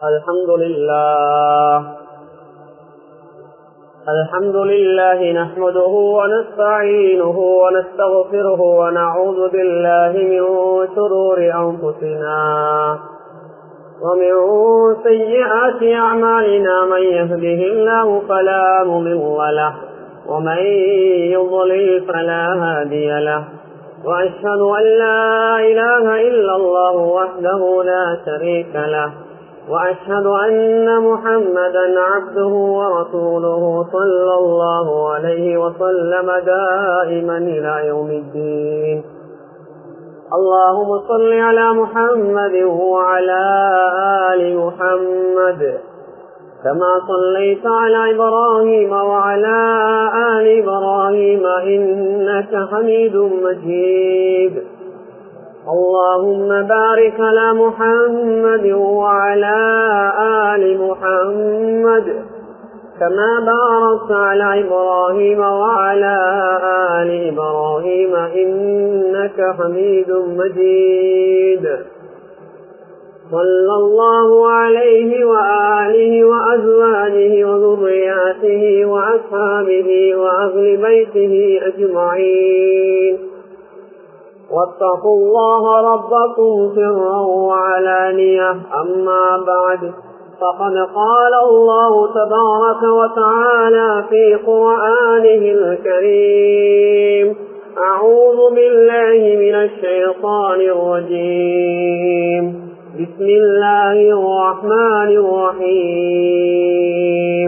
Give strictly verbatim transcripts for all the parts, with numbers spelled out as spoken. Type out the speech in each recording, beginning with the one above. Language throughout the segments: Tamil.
الحمد لله الحمد لله نحمده ونستعينه ونستغفره ونعوذ بالله من شرور أنفسنا ومن سيئات أعمالنا من يهده الله فلا مضل له ومن يضلل فلا هادي له وأشهد أن لا إله إلا الله وحده لا شريك له وأشهد أن محمدا عبده ورسوله صلى الله عليه وسلم دائما إلى يوم الدين. اللهم صل على محمد وعلى آل محمد كما صليت على إبراهيم وعلى آل إبراهيم إنك حميد مجيد. اللهم بارك على محمد وعلى آل محمد كما باركت على إبراهيم وعلى آل إبراهيم إنك حميد مجيد. صلى الله عليه وآله وأزواجه وذرياته وأصحابه وأهل بيته أجمعين. واتقوا الله ربكم سرا وعلانية. أما بعد فقد قال الله تبارك وتعالى في قرآنه الكريم: أعوذ بالله من الشيطان الرجيم. بسم الله الرحمن الرحيم.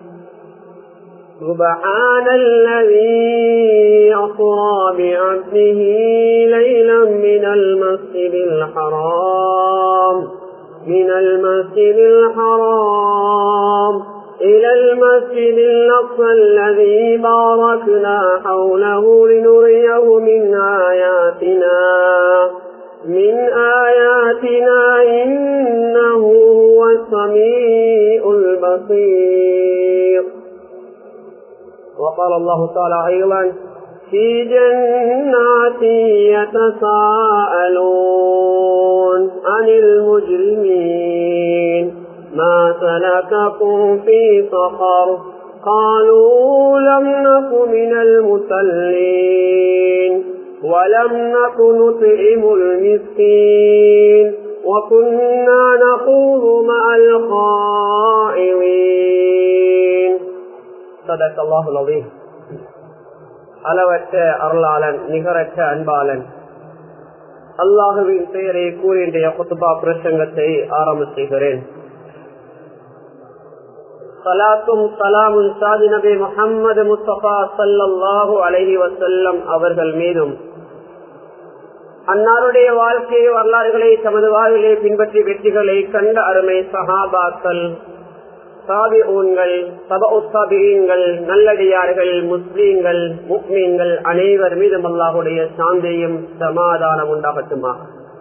سبحان الذي أسرى بعبده ليلا من المسجد الحرام من المسجد الحرام إلى المسجد الأقصى الذي باركنا حوله لنريه من آياتنا من آياتنا إنه هو السميع البصير. وقال الله تعالى أيضا: في جنات يتساءلون عن المجرمين ما سلككم في سقر قالوا لم نك من المصلين ولم نك نطعم المسكين وكنا نخوض مع الخائضين. صدق الله العظيم. அளவற்ற அருளாளன் நிகரற்ற அன்பாளன் அல்லாஹுவின் பெயரை கூறி இன்றைய குத்பா பிரசங்கத்தை ஆரம்ப செய்கிறேன். சலாத்தும் சலாமும் சாதி நபி முஹம்மது முஸ்தபா ஸல்லல்லாஹு அலைஹி வஸல்லம் அவர்கள் மீதும், அன்னாருடைய வாழ்க்கை வரலாறுகளை தமது வாழ்விலே பின்பற்றி வெற்றிகளை கண்ட அருமை சஹாபாக்கள், தாபிஊன்கள், தபஉ தாபிஈன்கள், நல்லடியார்கள், முஸ்லீம்கள், முஃமின்கள் அனைவர் மீதும் அல்லாஹ்வுடைய சாந்தியும் சமாதானம் உண்டாகட்டுமா.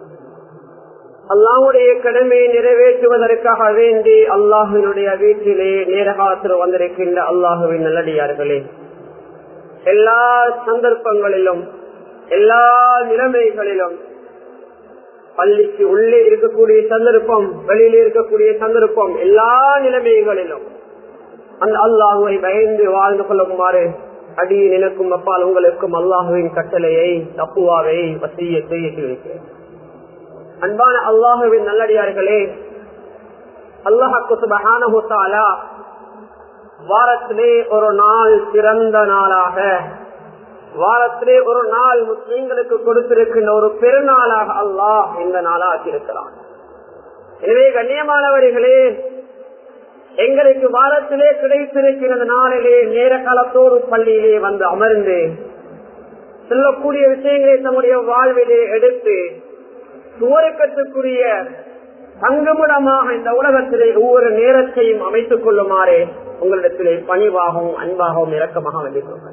அல்லாஹ்வுடைய கடமையை நிறைவேற்றுவதற்காக வேண்டி அல்லாஹ்வினுடைய வீட்டிலே நேரகாத்திர வந்திருக்கின்ற அல்லாஹ்வின் நல்லடியார்களே, எல்லா சந்தர்ப்பங்களிலும் எல்லா நிலைமைகளிலும், பள்ளிக்கு உள்ளே இருக்கக்கூடிய சந்தர்ப்பம், வெளியிலே இருக்கக்கூடிய சந்தர்ப்பம், எல்லா நிலைமைகளிலும் அந்த அல்லாஹுவை பயந்து வாழ்ந்து கொள்ளுமாறு அடியில் எனக்கும் அப்பால் உங்களுக்கும் அல்லாஹுவின் கட்டளையை, தக்குவாவை, வசியத்தை வைக்கிறேன். அன்பான அல்லாஹுவின் நல்லடியார்களே, அல்லாஹ்வுக்கு சுப்ஹானஹு தஆலா வாரத்திலே ஒரு நாள் சிறந்த நாளாக, வாரத்திலே ஒரு நாள் முஸ்லிம்களுக்கு கொடுத்திருக்கின்ற ஒரு பெருநாளாக அல்லாஹ் இந்த நாளாக இருக்கிறான். எனவே கண்ணியமானவர்களே, எங்களுக்கு வாரத்திலே கிடைத்திருக்கிற நாளிலே நேர காலத்தோடு பள்ளியிலே வந்து அமர்ந்து சொல்லக்கூடிய விஷயங்களை தம்முடைய வாழ்விலே எடுத்து சுவருக்கத்துக்குரிய தங்குமிடமாக இந்த உலகத்திலே ஒவ்வொரு நேரத்தையும் அமைத்துக் கொள்ளுமாறு உங்களிடத்திலே பணிவாகவும் அன்பாகவும் இரக்கமாக வேண்டிக்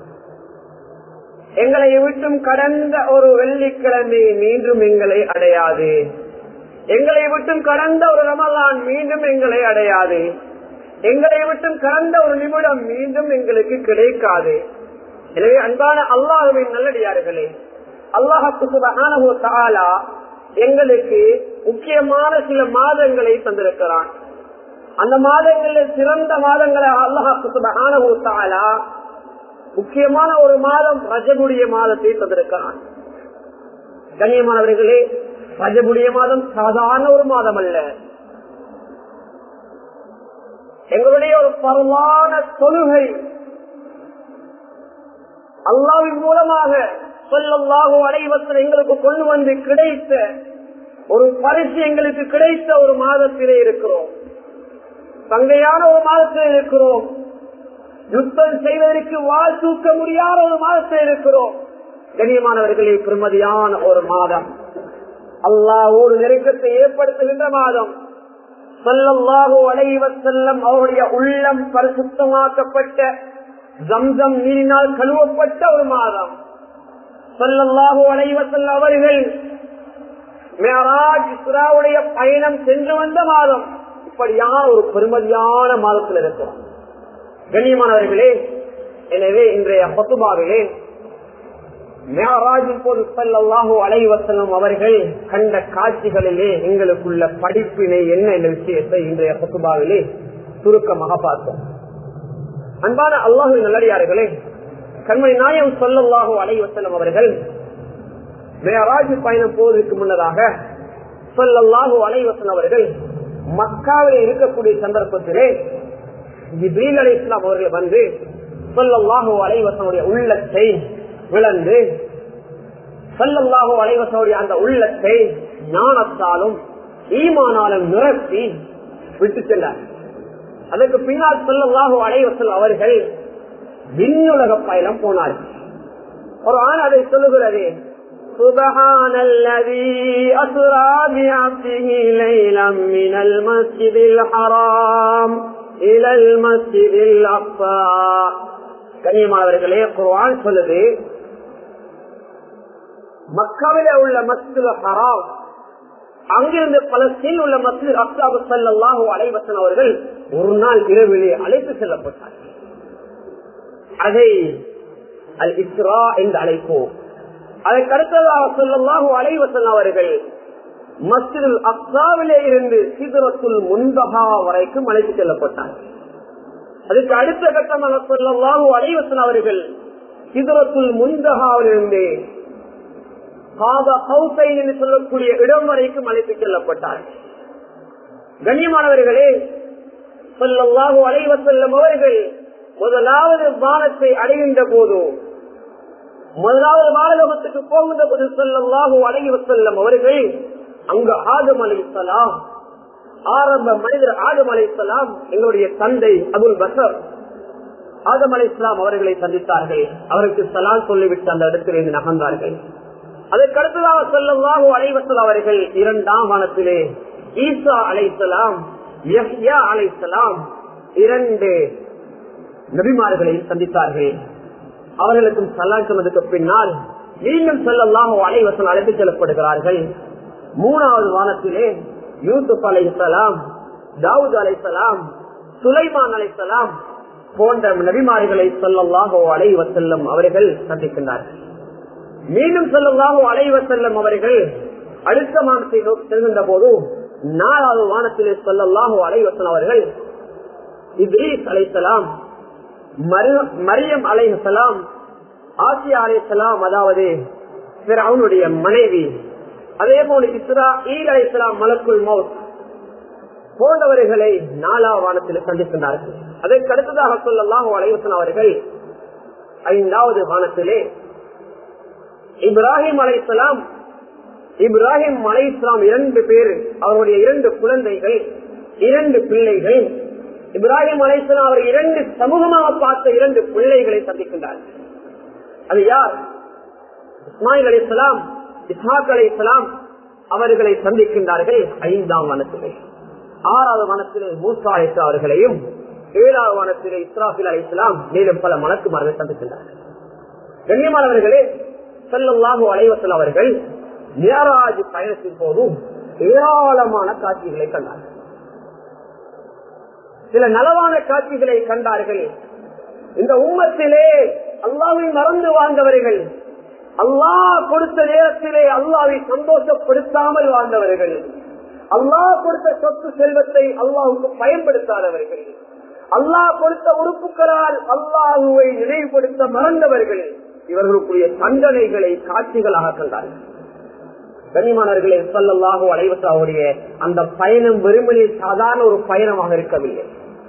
எங்களை விட்டும் கடந்த ஒரு வெள்ளிக்கிழமை மீண்டும் எங்களை அடையாது. எங்களை விட்டும் கடந்த ஒரு ரமலான் மீண்டும் எங்களை அடையாது. எங்களை விட்டும் கடந்த ஒரு நிமிடம் மீண்டும் எங்களுக்கு கிடைக்காது. எனவே அன்பான அல்லாஹ்வின் நல்லடியார்களே, அல்லாஹ் சுப்ஹானஹு வ தஆலா எங்களுக்கு முக்கியமான சில மாதங்களை தந்திருக்கிறான். அந்த மாதங்களில் சிறந்த மாதங்களை அல்லாஹ் சுப்ஹானஹு வ தஆலா முக்கியமான ஒரு மாதம் ரஜபுடைய மாதத்தை தந்திருக்கிறான். கண்ணியமானவர்களே, ரஜபுடைய மாதம் சாதாரண ஒரு மாதம் அல்ல. எங்களுடைய ஒரு பரவான தொழுகை அல்லாஹ்வின் மூலமாக ஸல்லல்லாஹு அலைஹி வஸல்லம் எங்களுக்கு கொண்டு வந்து கிடைத்த ஒரு பரிசு, எங்களுக்கு கிடைத்த ஒரு மாதத்திலே இருக்கிறோம். தங்கையான ஒரு மாதத்தில் இருக்கிறோம். யுத்தம் செய்வதற்கு வாழ் தூக்க முடியாத ஒரு மாதத்தில் இருக்கிறோம். கண்ணியமானவர்களே, பெருமதியான ஒரு மாதம், அல்லாஹ்வோடு நெருக்கத்தை ஏற்படுத்துகின்ற மாதம். ஸல்லல்லாஹு அலைஹி வஸல்லம் அவருடைய உள்ளம் பரிசுத்தமாக்கப்பட்ட ஜம்சம் நீரினால் கழுவப்பட்ட ஒரு மாதம். ஸல்லல்லாஹு அலைஹி வஸல்லம் அவர்கள் மிஅராஜ் இஸ்ராவுடைய பயணம் சென்று வந்த மாதம். இப்படியான ஒரு பெருமதியான மாதத்தில் இருக்கிறோம். கண்ணியமானவர்களே, எனவே இன்றைய ஹுத்பாவிலே மிஅராஜின் போது ஸல்லல்லாஹு அலைஹி வஸல்லம் அவர்கள் கண்ட காட்சிகளிலே எங்களுக்குள்ள படிப்பினை என்ன என்ற விஷயத்தை இன்றைய ஹுத்பாவிலே சுருக்கமாக பார்த்தோம். அன்பான அல்லாஹ்வின் நல்லடியார்களே, கண்மணி நாயகம் ஸல்லல்லாஹு அலைஹி வஸல்லம் அவர்கள் மிஅராஜ் பயணம் போவதற்கு முன்னதாக ஸல்லல்லாஹு அலைஹி வஸல்லம் அவர்கள் மக்காவில் இருக்கக்கூடிய சந்தர்ப்பத்திலே ஜிப்ரீல் அலைஹிஸ்ஸலாம் அவர்கள் வந்து ஸல்லல்லாஹு அலைஹி வஸல்லம் உள்ளத்தை விளந்து ஸல்லல்லாஹு அலைஹி வஸல்லம் அந்த உள்ளத்தை ஞானத்தாலும் ஈமானாலும் நிரப்பி விட்டு சென்றார். அதற்கு பின்னால் ஸல்லல்லாஹு அலைஹி வஸல்லம் அவர்கள் விண்ணுலக பயணம் போனார்கள். ஒரு ஆண் அதை சொல்லுகிறது, சுப்ஹானல்லதீ அஸ்ரா பிஅப்திஹி லைலம் மினல் மஸ்ஜிதில் ஹராம் இலல் மஸ்ஜிதில் அக்ஸா. கண்ணியமானவர்களே, குர்ஆன் சொல்லுது, மக்காவிலே உள்ள மஸ்ஜிதுல் ஹராம், அங்கிருந்து பலஸ்தீன் உள்ள மஸ்ஜித் அக்ஸாவுக்கு ஸல்லல்லாஹு அலைஹி வஸல்லம் அவர்கள் ஒரு நாள் இரவிலே அழைத்து செல்லப்பட்டார். அதை அல் இஸ்ரா என்று அழைப்போம். அதற்கு அடுத்ததாக ஸல்லல்லாஹு அலைஹி வஸல்லம் அவர்கள் மஸ்ஜிதுல் அக்ஸாவிலே இருந்து சித்ரத்துல் முன்தஹா வரைக்கும் அழைத்து செல்லப்பட்டார். அதுக்கு அடுத்த கட்டமாக ஸல்லல்லாஹு அலைஹி வஸல்லம் அவர்கள் சித்ரத்துல் முன்தஹாவிலிருந்து காபா கௌசைன் என்று சொல்லக்கூடிய இடம் வரைக்கும் அழைத்து செல்லப்பட்டார். கண்ணியமானவர்களே, ஸல்லல்லாஹு அலைஹி வஸல்லம் அவர்கள் முதலாவது வானத்தை அடைகின்ற போது, முதலாவது வானலோகத்துக்கு போகின்ற போது ஸல்லல்லாஹு அலைஹி வஸல்லம் அவர்கள் அங்கு ஆதம் அலைஹிஸ்ஸலாம், ஆரம்ப மனிதர் ஆதம் அலைஹிஸ்ஸலாம், எங்களுடைய தந்தை அபுல் பஸர் ஆதம் அலைஹிஸ்ஸலாம் அவர்களை சந்தித்தார்கள். அவருக்கு சலாம் சொல்லிவிட்டு அந்த இடத்திலிருந்து நகர்ந்தார்கள். அதற்கு அடுத்ததாக ஸல்லல்லாஹு அலைஹி வஸல்லம் அவர்கள் இரண்டாம் வானத்திலே ஈசா அலைஹிஸ்ஸலாம், யஹ்யா அலைஹிஸ்ஸலாம் இரண்டு நபிமார்களை சந்தித்தார்கள். அவர்களுக்கும் சலாம் சொன்னதுக்கு பின்னால் மீண்டும் ஸல்லல்லாஹு அலைஹி வஸல்லம் அழைத்து செல்லப்படுகிறார்கள். மூணாவது வானத்திலே யூசுப் அலைஹிஸ்ஸலாம், தாவூத் அலைஹிஸ்ஸலாம், சுலைமான் அலைஹிஸ்ஸலாம் போன்ற நபிமார்களை ஸல்லல்லாஹு அலைஹி வஸல்லம் அவர்கள் சந்திக்கின்றார்கள். மீண்டும் ஸல்லல்லாஹு அலைஹி வஸல்லம் அவர்கள் அடுத்த வானத்தை நோக்கி செல்கின்ற போது நாலாவது வானத்திலே ஸல்லல்லாஹு அலைஹி வஸல்லம் அவர்கள் இத்ரீஸ் அலைஹிஸ்ஸலாம், மரியம் அலைஹிஸ்ஸலாம், ஆசியா அலைஹிஸ்ஸலாம், அதாவது ஃபிரௌனுடைய மனைவி, அதே போல இஸ்ராஈல் அலைஹிஸ்ஸலாம், மலக்குல் மௌத் போன்றவர்களை நாலாவது வானத்தில் சந்திக்கின்றார்கள். அதற்கு அடுத்ததாக ஸல்லல்லாஹு அலைஹி வஸல்லம் அவர்கள் ஐந்தாவது வானத்திலே இப்ராஹிம் அலைஹிஸ்ஸலாம், இப்ராஹிம் அலைஹிஸ்ஸலாம் இரண்டு பேர், அவருடைய இரண்டு குழந்தைகள், இரண்டு பிள்ளைகள், இப்ராஹிம் அலைஹிஸ்ஸலாம் அவர் இரண்டு சமூகமாக பார்த்த இரண்டு பிள்ளைகளை சந்திக்கின்றார்கள். அது யார்? இஸ்மாயில் அலைஹிஸ்ஸலாம், இஸ்ஹாக் அலைஹிஸ்ஸலாம் அவர்களை சந்திக்கின்றார்கள் ஐந்தாம் வானத்திலே. ஆறாவது வானத்திலே மூசா அலைஹிஸ்ஸலாம் அவர்களையும், ஏழாவது வானத்திலே இஸ்ராஃபில் அலைஹிஸ்ஸலாம், மேலும் பல மலக்குமார்களை சந்திக்கின்றார்கள். கண்ணியமானவர்களே, ஸல்லல்லாஹு அலைஹி வஸல்லம் அவர்கள் மிஅராஜ் பயணத்தின் போதும் ஏராளமான காட்சிகளை கண்டார்கள். சில நலவான காட்சிகளை கண்டார்கள். இந்த உம்மத்திலே அல்லாஹ்வை மறந்து வாழ்ந்தவர்கள், அல்லாஹ் கொடுத்த நேரத்திலே அல்லாஹ்வை சந்தோஷப்படுத்தாமல் வாழ்ந்தவர்கள், அல்லாஹ் கொடுத்த சொத்து செல்வத்தை அல்லாஹுக்கு பயன்படுத்தாதவர்கள், அல்லாஹ் கொடுத்த உறுப்புகளால் அல்லாஹுவை நினைவுபடுத்த மறந்தவர்கள், இவர்களுக்குரிய தண்டனைகளை காட்சிகளாக கண்டார்கள். கண்ணியமானவர்களே, ஸல்லல்லாஹு அலைஹி வஸல்லம் அவருடைய அந்த பயணம் வெறுமனே சாதாரண ஒரு பயணமாக இருக்கவில்லை.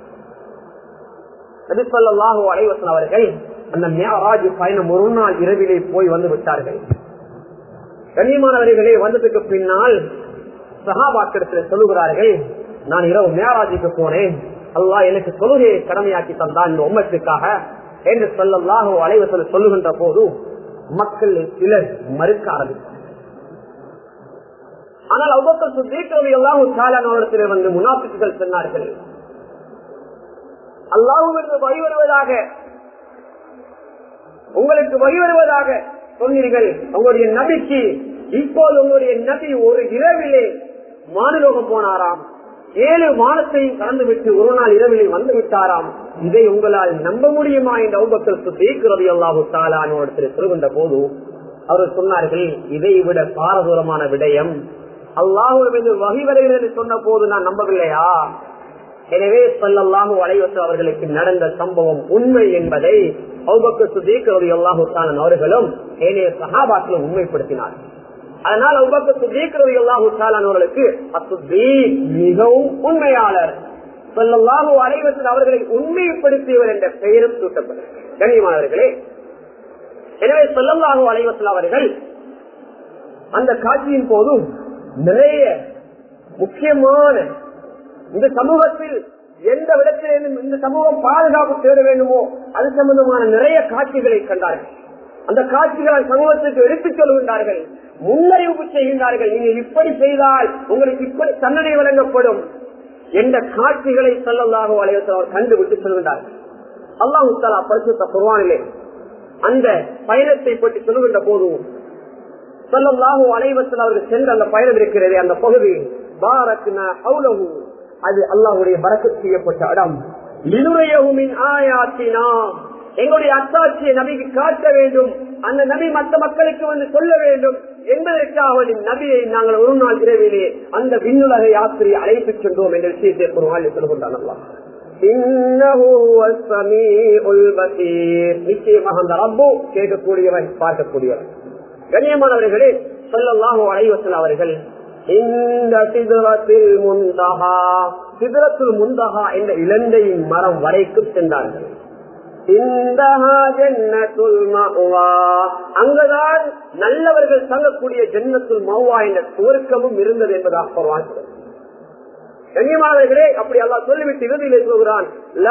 நபி ஸல்லல்லாஹு அலைஹி வஸல்லம் அவர்கள் அந்த மிஅராஜ் பயணம் ஒரு நாள் இரவிலே போய் வந்து விட்டார்கள். கண்ணியமானவர்களே, வந்ததுக்கு பின்னால் சஹாபாக்களிடத்தில் சொல்லுகிறார்கள், நான் இரவு மிஅராஜுக்கு போனேன், அல்லாஹ் எனக்கு தொழுகையை கடமையாக்கி தந்தான் இந்த உம்மத்துக்காக என்று ஸல்லல்லாஹு அலைஹி வஸல்லம் சொல்லுகின்ற போது மக்கள் சிலர் மறுக்க ஆரம்பித்தார். ஆனால் அபூபக்கர் சித்தீக் ரலியல்லாஹு தஆலா அவர்களிடத்தில் வந்து முனாஃபிக்குகள் சொன்னார்கள், அல்லாஹ்விற்கு வழி வருவதாக உங்களுக்கு வழி வருவதாக சொன்னீர்கள், உங்களுடைய நபிக்கு இப்போது உங்களுடைய நபி ஒரு இரவிலே மானுலோகம் போனாராம், ஏழு மானத்தையும் கடந்து விட்டு ஒரு நாள் இரவிலே வந்து விட்டாராம், இதை உங்களால் நம்ப முடியுமா என்று அபூபக்கர் சித்தீக் ரலியல்லாஹு தஆலா அவர்களிடத்தில் சொல்கின்ற போது அவர் சொன்னார்கள், இதை விட பாரதூரமான விடயம் அல்லாஹ்விலிருந்து வஹி வருகிறது சொன்ன போது நான் நம்பவில்லையா? எனவே ஸல்லல்லாஹு அலைஹி வஸல்லம் அவர்களுக்கு நடந்த சம்பவம் உண்மை என்பதை அபூபக்கர் சித்தீக் ரலியல்லாஹு தஆலா அவர்களும் ஏனைய சஹாபாக்களும் உண்மைப்படுத்தினார். அதனால் அபூபக்கர் சித்தீக் ரலியல்லாஹு தஆலா அவர்களுக்கு அஸ்ஸதீக் மிகவும் உண்மையாளர், ஸல்லல்லாஹு அலைஹி வஸல்லம் அவர்களை உண்மைப்படுத்தியவர் என்ற பெயரும் சூட்டப்பட்டது. கண்ணியமானவர்களே, எனவே ஸல்லல்லாஹு அலைஹி வஸல்லம் அவர்கள் அந்த காட்சியின் போது நிறைய முக்கியமான இந்த சமூகத்தில் எந்த விடத்திலும் இந்த சமூகம் பாதுகாப்பு தேட வேண்டுமோ அது சம்பந்தமான நிறைய காட்சிகளை கண்டார்கள். அந்த காட்சிகளால் சமூகத்துக்கு எடுத்துச் சொல்கின்றார்கள், முன்னறிவிப்பு செய்கின்றார்கள், நீங்கள் இப்படி செய்தால் உங்களுக்கு இப்படி தண்டனை வழங்கப்படும் என்ற காட்சிகளை ஸல்லல்லாஹு அலைஹி வஸல்லம் அவர் கண்டுவிட்டு சொல்கின்றார்கள். அல்லாஹ் தஆலா பரிசுத்த குர்ஆனிலே அந்த பயணத்தை பற்றி சொல்கின்ற போது ஸல்லல்லாஹு அலைஹி வஸல்லம் அவர்கள் சென்ற அந்த பயணம் இருக்கிறது, அந்த பகுதி பாரக்னா ஹவுலஹு, அது அல்லாஹ்வுடைய பரக்கத் செய்யப்பட்ட இடம். லினுரியஹு மின் ஆயாத்தினா, எங்களுடைய அத்தாட்சியை நபிக்கு காட்ட வேண்டும், அந்த நபி மற்ற மக்களுக்கு வந்து சொல்ல வேண்டும் என்பதற்காக நபியை நாங்கள் ஒரு நாள் இரவிலே அந்த விண்ணுலக யாத்திரையை அழைத்துச் சென்றோம் என்ற விஷயத்தை குர்ஆனில் சொல்கின்றான் அல்லாஹ். இன்னஹு ஹுவஸ் ஸமீஉல் பஸீர், நிச்சயமாக அந்த ரப்பு கேட்கக்கூடியவன், பார்க்கக்கூடியவன். கண்ணியமானவர்களே, ஸல்லல்லாஹு அலைஹி வஸல்லம் அவர்கள் இந்த சிதறத்தில் முந்தஹா, சிதறத்துல் முந்தஹா என்ற இலந்தையின் மரம் வரைக்கும் சென்றார்கள். அங்குதான் நல்லவர்கள் தங்கக்கூடிய ஜன்னத்துல் மௌவா என்ற சுவர்க்கமும் இருந்தது என்பதாக சொல்வார்கள். கண்ணியமானவர்களே, அப்படி அல்லாஹ் சொல்லிவிட்டு இறுதியிலே சொல்கிறான்,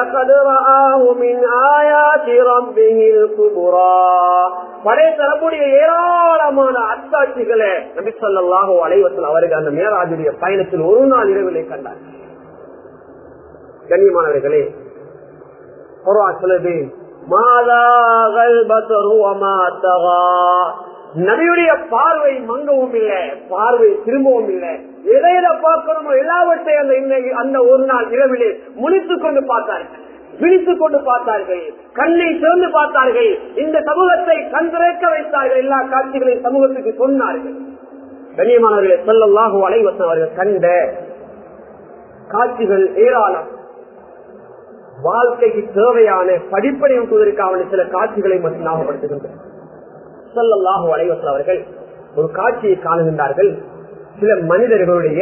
படை தரக்கூடிய ஏராளமான அத்தாட்சிகளை நபி ஸல்லல்லாஹு அலைஹி வஸல்லம் அவர்கள் அந்த மிஅராஜுடைய பயணத்தில் ஒரு நாள் இரவிலே கண்டார். கண்ணியமானவர்களே, குர்ஆன் சொல்லுது, மாதாகல் பஸரு வமா தகா, நபியுடைய பார்வை மங்கவும் இல்லை, பார்வை திரும்பவும் இல்லை, எதை எதை பார்க்கணுமோ எல்லாவற்றையும் அந்த அந்த ஒரு நாள் இரவிலே முழித்துக் கொண்டு பார்த்தார்கள், விழித்துக் கொண்டு பார்த்தார்கள், கண்ணை திறந்து பார்த்தார்கள், இந்த சமூகத்தை கண் திறக்க வைத்தார்கள், எல்லா காட்சிகளையும் சமூகத்துக்கு சொன்னார்கள். கண்ணியமானவர்களே, ஸல்லல்லாஹு அலைஹி வஸல்லம் அவர்கள் கண்ட காட்சிகள் ஏராளம். வாழ்க்கைக்கு தேவையான படிப்படை ஊட்டுவதற்கான சில காட்சிகளை மட்டும் ஞாபகப்படுத்துகின்றனர். ஸல்லல்லாஹு அலைஹி வஸல்லம் அவர்கள் ஒரு காட்சியை காணுகின்றார்கள். சில மனிதர்களுடைய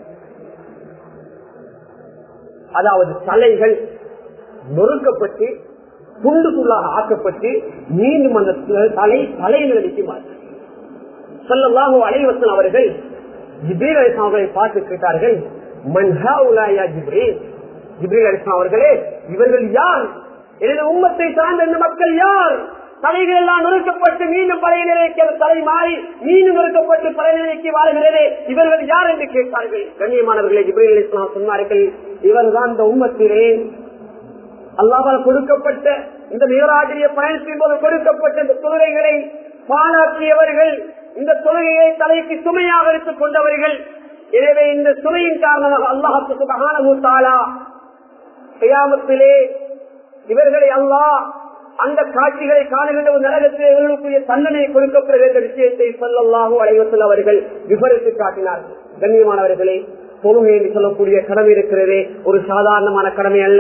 அதாவது தலைகள் நொறுக்கப்பட்டு துண்டு துள்ளாக ஆக்கப்பட்டு மீண்டும் அந்த தலை தலையில் நிற்குமாறு ஸல்லல்லாஹு அலைஹி வஸல்லம் அவர்கள் ஜிப்ரீல் அலைஹிஸ்ஸலாம் அவர்களை பார்த்து கேட்டார்கள், மன் ஹாஉலா யா ஜிப்ரீல், ஜிப்ரீல் அலைஹிஸ்ஸலாம் அவர்களே, இவர்கள் யார்? எனது உம்மத்தை சார்ந்த இந்த மக்கள் யார்? தலைகள் எல்லாம் நொறுக்கப்பட்டு மீண்டும் பழைய நிலைக்கு தலை மாறி மீண்டும் நொறுக்கப்பட்டு பழைய நிலைக்கு வாழ்கிறதே, இவர்கள் யார் என்று கேட்டார்கள். கண்ணியமானவர்களே, ஜிப்ரீல் அலைஹிஸ்ஸலாம் சொன்னார்கள், இவர்தான் இந்த உம்மத்திலே அல்லாஹ்வால் கொடுக்கப்பட்ட இந்த மிஅராஜிய பயணத்தின் போது கொடுக்கப்பட்ட இந்த தொழுகைகளை பாழாக்கியவர்கள், இந்த தொழுகையை தலைக்கு சுமையாக எடுத்துக் கொண்டவர்கள். எனவே இந்த சுமையின் காரணமாக அல்லாஹ் சுப்ஹானஹு வ தஆலா கியாமத்திலே இவர்களை அல்லாஹ் அந்த காட்சிகளை காணுகின்ற ஒரு நரகத்திலே இவர்களுக்குரிய தண்டனை கொடுக்கப்படுகிற விஷயத்தை ஸல்லல்லாஹு அலைஹி வஸல்லம் அவர்கள் விவரித்து காட்டினார்கள். கண்ணியமானவர்களே, தொழுகை என்று சொல்லக்கூடிய கடமை இருக்கிறதே ஒரு சாதாரணமான கடமை அல்ல.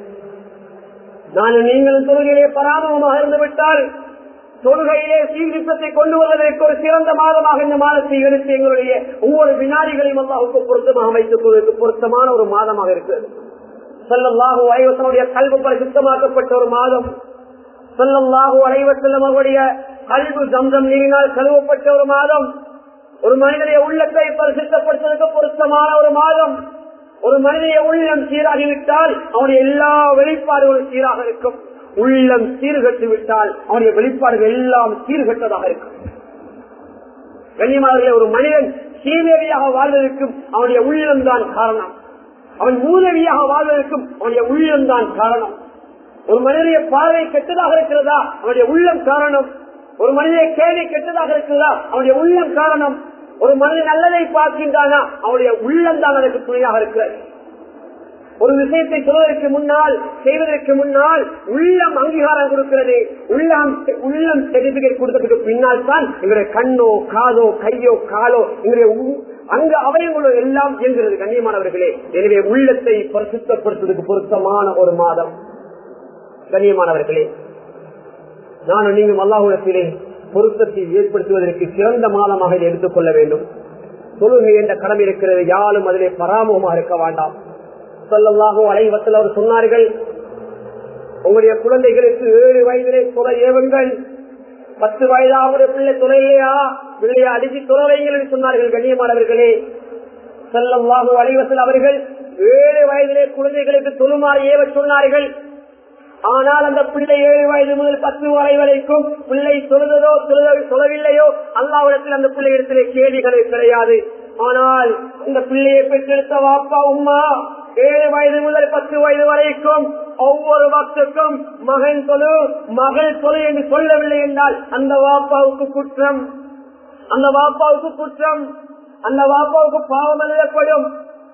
நான் நீங்களும் தொழுகையிலே பராமரமாக இருந்துவிட்டால் தொழுகையிலே சீர்திருத்தத்தை கொண்டு வருவதற்கு ஒரு சிறந்த மாதமாக இந்த மாதத்தை எடுத்து எங்களுடைய ஒவ்வொரு வினாடிகளையும் அல்லாஹ்வுக்கு பொருத்தமாக வைத்துக் கொள்வதற்கு பொருத்தமான ஒரு மாதமாக இருக்கிறது. ஸல்லல்லாஹு அலைஹி வஸல்லம் கல்பு பரிசுத்தமாக்கப்பட்ட ஒரு மாதம். ஸல்லல்லாஹு அலைஹி வஸல்லம் அவருடைய கல்பு ஜம்சம் நீரினால் கழுவப்பட்ட ஒரு மாதம். ஒரு மனிதனுடைய உள்ளத்தை பரிசுத்தப்படுத்துவதற்கு பொருத்தமான ஒரு மாதம். ஒரு மனிதனுடைய உள்ளம் சீராகிவிட்டால் அவனுடைய எல்லா வெளிப்பாடுகளும் சீராக இருக்கும். உள்ளம் சீர்கட்டு விட்டால் அவனுடைய வெளிப்பாடுகள் எல்லாம் சீர்கட்டதாக இருக்கும். கண்ணியமானவர்களே, ஒரு மனிதன் சீதேவியாக வாழ்வதற்கும் அவனுடைய உள்ளம் தான் காரணம். அவன் மூதவியாக வாழ்வதற்கும் அவனுடைய உள்ளம் தான் காரணம். ஒரு மனிதனுடைய பார்வை கெட்டதாக இருக்கிறதா அவனுடைய உள்ளம் காரணம். ஒரு மனிதனுடைய கேள்வி கெட்டதாக இருக்கிறதா அவனுடைய உள்ளம் காரணம். ஒரு மனிதன் நல்லதை பார்க்கின்றானா அவனுடைய உள்ளம் தான் அதற்கு துணையாக இருக்கிறது. ஒரு விஷயத்தை சொல்வதற்கு முன்னால் செய்வதற்கு முன்னால் உள்ளம் அங்கீகாரம் கொடுக்கிறது. உள்ளம் உள்ளம் சர்டிபிகேட் கொடுத்ததுக்கு பின்னால் தான் எங்களுடைய கண்ணோ காதோ கையோ காலோ எங்களுடைய அங்க அவயங்களோ எல்லாம் இயங்குகிறது. கண்ணியமானவர்களே, எனவே உள்ளத்தை பரிசுத்தப்படுத்துவதற்கு பொருத்தமான ஒரு மாதம். கண்ணியமானவர்களே, நானும் நீங்களும் அல்லாஹ்விடத்திலே பொருத்தத்தை ஏற்படுத்துவதற்கு சிறந்த மாதமாக இதை எடுத்துக் கொள்ள வேண்டும். தொழுகை என்ற கடமை இருக்கிறது. யாரும் அதிலே பராமுகமாக இருக்க வேண்டாம். ஸல்லல்லாஹு அலைஹி வஸல்லம் அவர் சொன்னார்கள், உங்களுடைய குழந்தைகளுக்கு ஏழு வயதிலே தொலை ஏவுங்கள். பத்து வயதாவது பிள்ளை தொலைலையா பிள்ளையா அடித்து தொலைவைங்கள் என்று சொன்னார்கள். கண்ணியமானவர்களே, ஸல்லல்லாஹு அலைஹி வஸல்லம் அவர்கள் ஏழு வயதிலே குழந்தைகளுக்கு தொழுமாறு ஏவ சொன்னார்கள். ஆனால் அந்த பிள்ளை ஏழு வயது முதல் பத்து வரை வரைக்கும் பிள்ளை தொழுதோ தொழவில்லையோ அல்லாஹ்விடத்தில் அந்த பிள்ளை இடத்திலே கேள்விகளே கிடையாது. ஆனால் இந்த பிள்ளையை பெற்றெடுத்த வாப்பா உம்மா ஏழு வயது முதல் பத்து வயது வரைக்கும் ஒவ்வொரு வக்துக்கும் மகன் தொழு மகள் தொழு என்று சொல்லவில்லை என்றால் அந்த வாப்பாவுக்கு குற்றம், அந்த வாப்பாவுக்கு குற்றம், அந்த வாப்பாவுக்கு பாவம் எழுதப்படும்.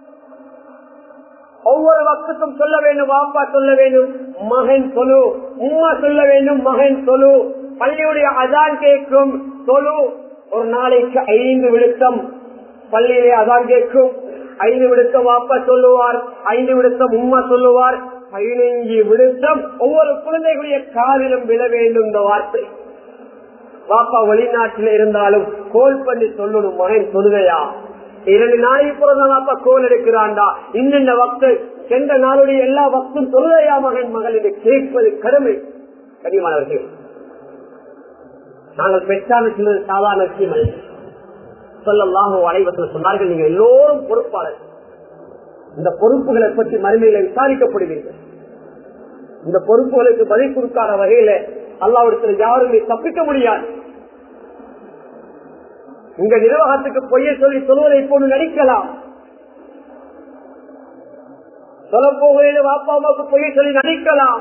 ஒவ்வொரு வக்துக்கும் சொல்ல வேண்டும், வாப்பா சொல்ல வேண்டும் மகன் தொழு, உம்மா சொல்ல வேண்டும் மகன் தொழு. பள்ளியுடைய அதான் கேட்கும் தொழு. ஒரு நாளைக்கு ஐந்து விழுத்தம் பள்ளியிலே அதான் கேட்கும். ஐந்து விடுத்தம் வாப்பா சொல்லுவார், ஐந்து விடுத்தம் உம்மா சொல்லுவார். பதினைஞ்சு விடுத்தம் ஒவ்வொரு குழந்தைகளுடைய காதிலும் விழ வேண்டும் இந்த வார்த்தை. வாப்பா வெளிநாட்டில் இருந்தாலும் கோல் பண்ணி சொல்லணும் மகன் சொல்லுகையா. இரண்டு நாளைக்கு பிறந்த வாப்பா கோல் எடுக்கிறான்டா, இன்னென்ன வக்து சென்ற நாளுடைய எல்லா வக்தும் தொழுகையா மகன் மகள் என்று கேட்பது கடமை. கனிமானவர்கள், நாங்கள் பெற்றான சொல்வது சாதாரண விஷயம் அல்ல. ஸல்லல்லாஹு அலைஹி வஸல்லம் சொன்னார்கள், நீங்க எல்லோரும் பொறுப்பாளர். இந்த பொறுப்புகளை பற்றி மறுமையில விசாரிக்கப்படுவீர்கள். இந்த பொறுப்புகளுக்கு பதில் கொடுக்காத வகையில அல்லாஹ்விடத்தில் யாருமே தப்பிக்க முடியாது. இந்த நிர்வாகத்துக்கு பொய்யை சொல்லி சொல்வதை போன்று நடிக்கலாம். சொல்ல போகையில வாப்பா அம்மாவுக்கு பொய்யை சொல்லி நடிக்கலாம்,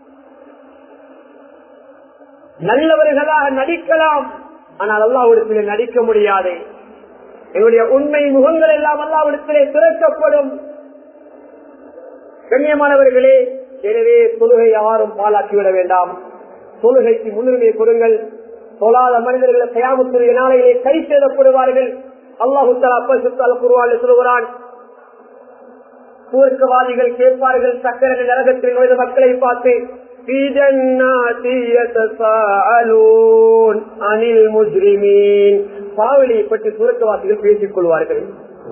நல்லவர்களாக நடிக்கலாம். ஆனால் அல்லாஹ்விடத்திலே நடிக்க முடியாது. என்னுடைய உண்மை முகங்கள் எல்லாம் அல்லாஹ்விடத்திலே திறக்கப்படும். கண்ணியமானவர்களே, எனவே தொழுகை யாரும் பாழாக்கிவிட வேண்டாம். தொழுகைக்கு முன்னுரிமை கொடுங்கள். தொழாத மனிதர்கள் கயாமத்துடைய நாளையிலே கை சேதப்படுவார்கள். அல்லாஹ் தஆலா பரிசுத்த குர்ஆனில் சொல்கிறான், சுவர்க்கவாதிகள் கேட்பார்கள் சக்கரை நரகத்தில் நுழைந்த மக்களை பார்த்து, அனில் முஜ்ரிமீன், பாவலியை பற்றி சுவர்க்கவாசிகள் பேசிக் கொள்வார்கள்.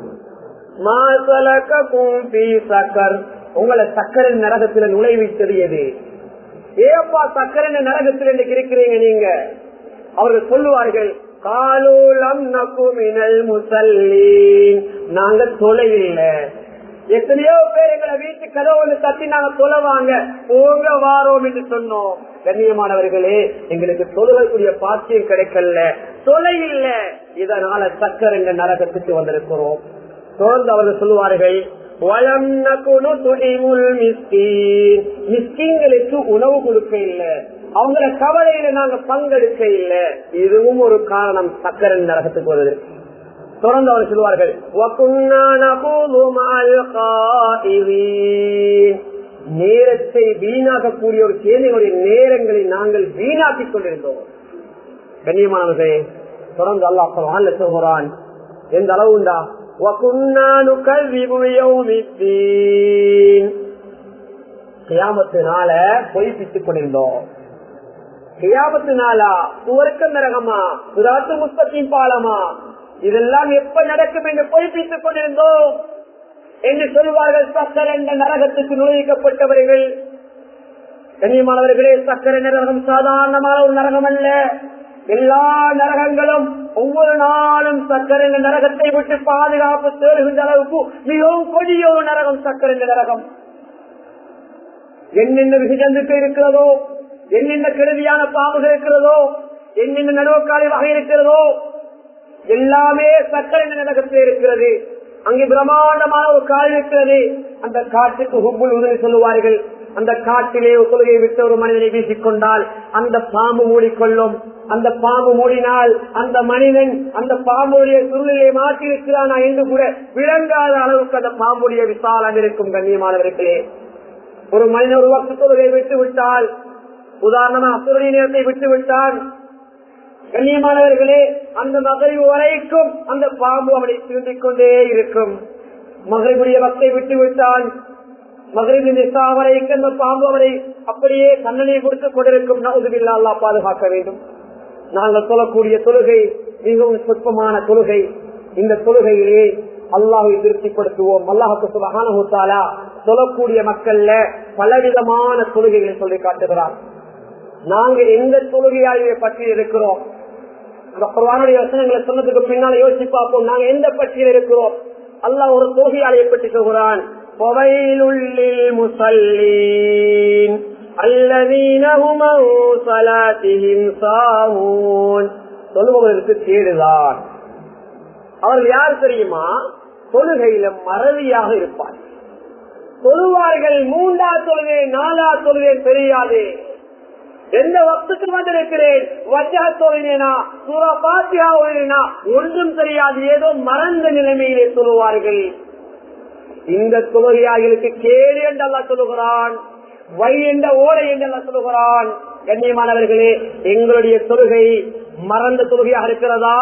உங்களை சக்கரை நரகத்தில் நுழைவித்தது எது? ஏப்பா சக்கரை நரகத்தில் என்று இருக்கிறீங்க நீங்க? அவர்கள் சொல்லுவார்கள், காலூலம் நகுமினல் முசல்லீன், நாங்க தொலைவில்லை. எத்தனையோ பேர் எங்களை வீட்டு கதவு தட்டி நாங்க தொலைவாங்க போங்க வாரோம் என்று சொன்னோம். கண்ணியமானவர்களே, எங்களுக்கு தொழுகக்கூடிய பாக்கியம் கிடைக்கல, தொலை இல்ல, இதனால சக்கர் என்ற நரகத்துக்கு வந்திருக்கிறோம். தொடர்ந்து அவர்கள் சொல்லுவார்கள், மிஸ்கீன்களுக்கு உணவு கொடுக்க இல்ல, அவங்கள கவலையில நாங்க பங்கெடுக்க இல்ல. இதுவும் ஒரு காரணம் சக்கரன் நரகத்துக்கு வருவதற்கு. தொடர்ந்து அவர் சொல்வார்கள், நேரத்தை வீணாக்கக்கூடிய ஒரு சேனைகளுடைய நேரங்களை நாங்கள் வீணாக்கிக் கொண்டிருந்தோம். கண்ணியமானவர்களே, தொடர்ந்து அல்லாஹ் குர்ஆன்ல சொல்கிறான், எந்த அளவுண்டா கியாமத்தினால பொய்ப்பித்துக் கொண்டிருந்தோம். கியாமத்தினாலா சுவர்க்க நரகமா சுராத்து முஸ்தகிம் பாலமா இதெல்லாம் எப்ப நடக்கும் என்று பொய்ப்பித்துக் கொண்டிருந்தோம் என்று சொல்வார்கள். சக்கர என்ற நரகத்துக்கு நுழைக்கப்பட்டவர்கள். கண்ணியமானவர்களே, சக்கர நரகம் சாதாரணமான ஒரு நரகம் அல்ல. எல்லா நரகங்களும் ஒவ்வொரு நாளும் சக்கர என்ற நரகத்தை விட்டு பாதுகாப்பு தேடுகின்ற அளவுக்கு மிகவும் கொடிய ஒரு நரகம் சக்கர என்ற நரகம். என்னென்ன விசஜந்துக்கு இருக்கிறதோ, என்னென்ன கெடுதியான பாம்புகள் இருக்கிறதோ, என்னென்ன நடுவக்காலை வகை இருக்கிறதோ எல்லாமே சக்கர என்ற நரகத்தில் இருக்கிறது. அங்கே பிரம்மாண்டமான ஒரு காடு இருக்கிறது. அந்த காட்டுக்கு ஹுப்புல் உதவி சொல்லுவார்கள். அந்த காட்டிலே ஒரு தொழுகை விட்டு ஒரு மனிதனை வீசிக்கொண்டால் அந்த பாம்பு மூடிக்கொள்ளும். அந்த பாம்பு மூடினால் அந்த மனிதன் அந்த பாம்புடைய சூழ்நிலையை மாற்றி இருக்கிறானா என்று கூட விளங்காத அளவுக்கு அந்த பாம்புடைய விசாலம் இருக்கும். கண்ணியமானவர்களே, ஒரு மனிதன் ஒரு வக்து தொழுகை விட்டு விட்டால், உதாரணமா அசுரடி நேரத்தை விட்டு விட்டான், கண்ணியமானவர்களே, அந்த மகரிபு வரைக்கும் அந்த பாம்பு அவனை தீண்டிக் கொண்டே இருக்கும். மகரிபுடைய வக்தை விட்டு விட்டான், மகரிபு நிசா வரைக்கும் அந்த பாம்பு அவனை அப்படியே தண்டனை கொடுத்துக் கொண்டிருக்கும். நவுதுபில்லா, அல்லாஹ் பாதுகாக்க வேண்டும். நாங்கள் சொல்லக்கூடிய தொழுகை மிகவும் சொற்பமான தொழுகை. இந்த தொழுகையிலே அல்லாஹை திருப்திப்படுத்துவோம். அல்லாஹுக்கு சுப்ஹானஹு வ தஆலா சொல்லக்கூடிய மக்கள்ல பலவிதமான தொழுகைகளை சொல்லி காட்டுகிறார். நாங்க எந்த தொழுகையாளியை பற்றி இருக்கிறோம்? இந்த குர்ஆனுடைய வசனங்களை சொன்னதுக்கு பின்னால யோசிச்சு பார்ப்போம், நாங்க எந்த பற்றியில் இருக்கிறோம். அல்லாஹ் ஒரு தொழுகையாளியை பற்றி சொல்கிறான். ஃபவைலுல் லில் முஸல்லீன் அல்லதீன ஹும் அன் ஸலாத்திஹிம் சாஹூன். தொழுபவர்களுக்கு கேடுதான். அவர்கள் யார் தெரியுமா? தொழுகையில மறதியாக இருப்பார். தொழுவார்கள், மூன்றாவது தொழுகை நாலாவது தொழுகை தெரியாது. எந்த வக்துக்கு வந்திருக்கிறேன், வஜ்ஹ தொழுகிறேனா, சூரா ஃபாத்திஹா ஓதினா ஒன்றும் தெரியாது. ஏதோ மறந்த நிலைமையிலே சொல்லுவார்கள். இந்த தொழுகையாளர்களுக்கு கேடு என்று அல்லாஹ் சொல்லுகிறான். வை என்ற ஓடை என்று அல்லாஹ் சொல்லுகிறான். கண்ணியமானவர்களே, எங்களுடைய தொழுகை மறந்த தொழுகையாக இருக்கிறதா?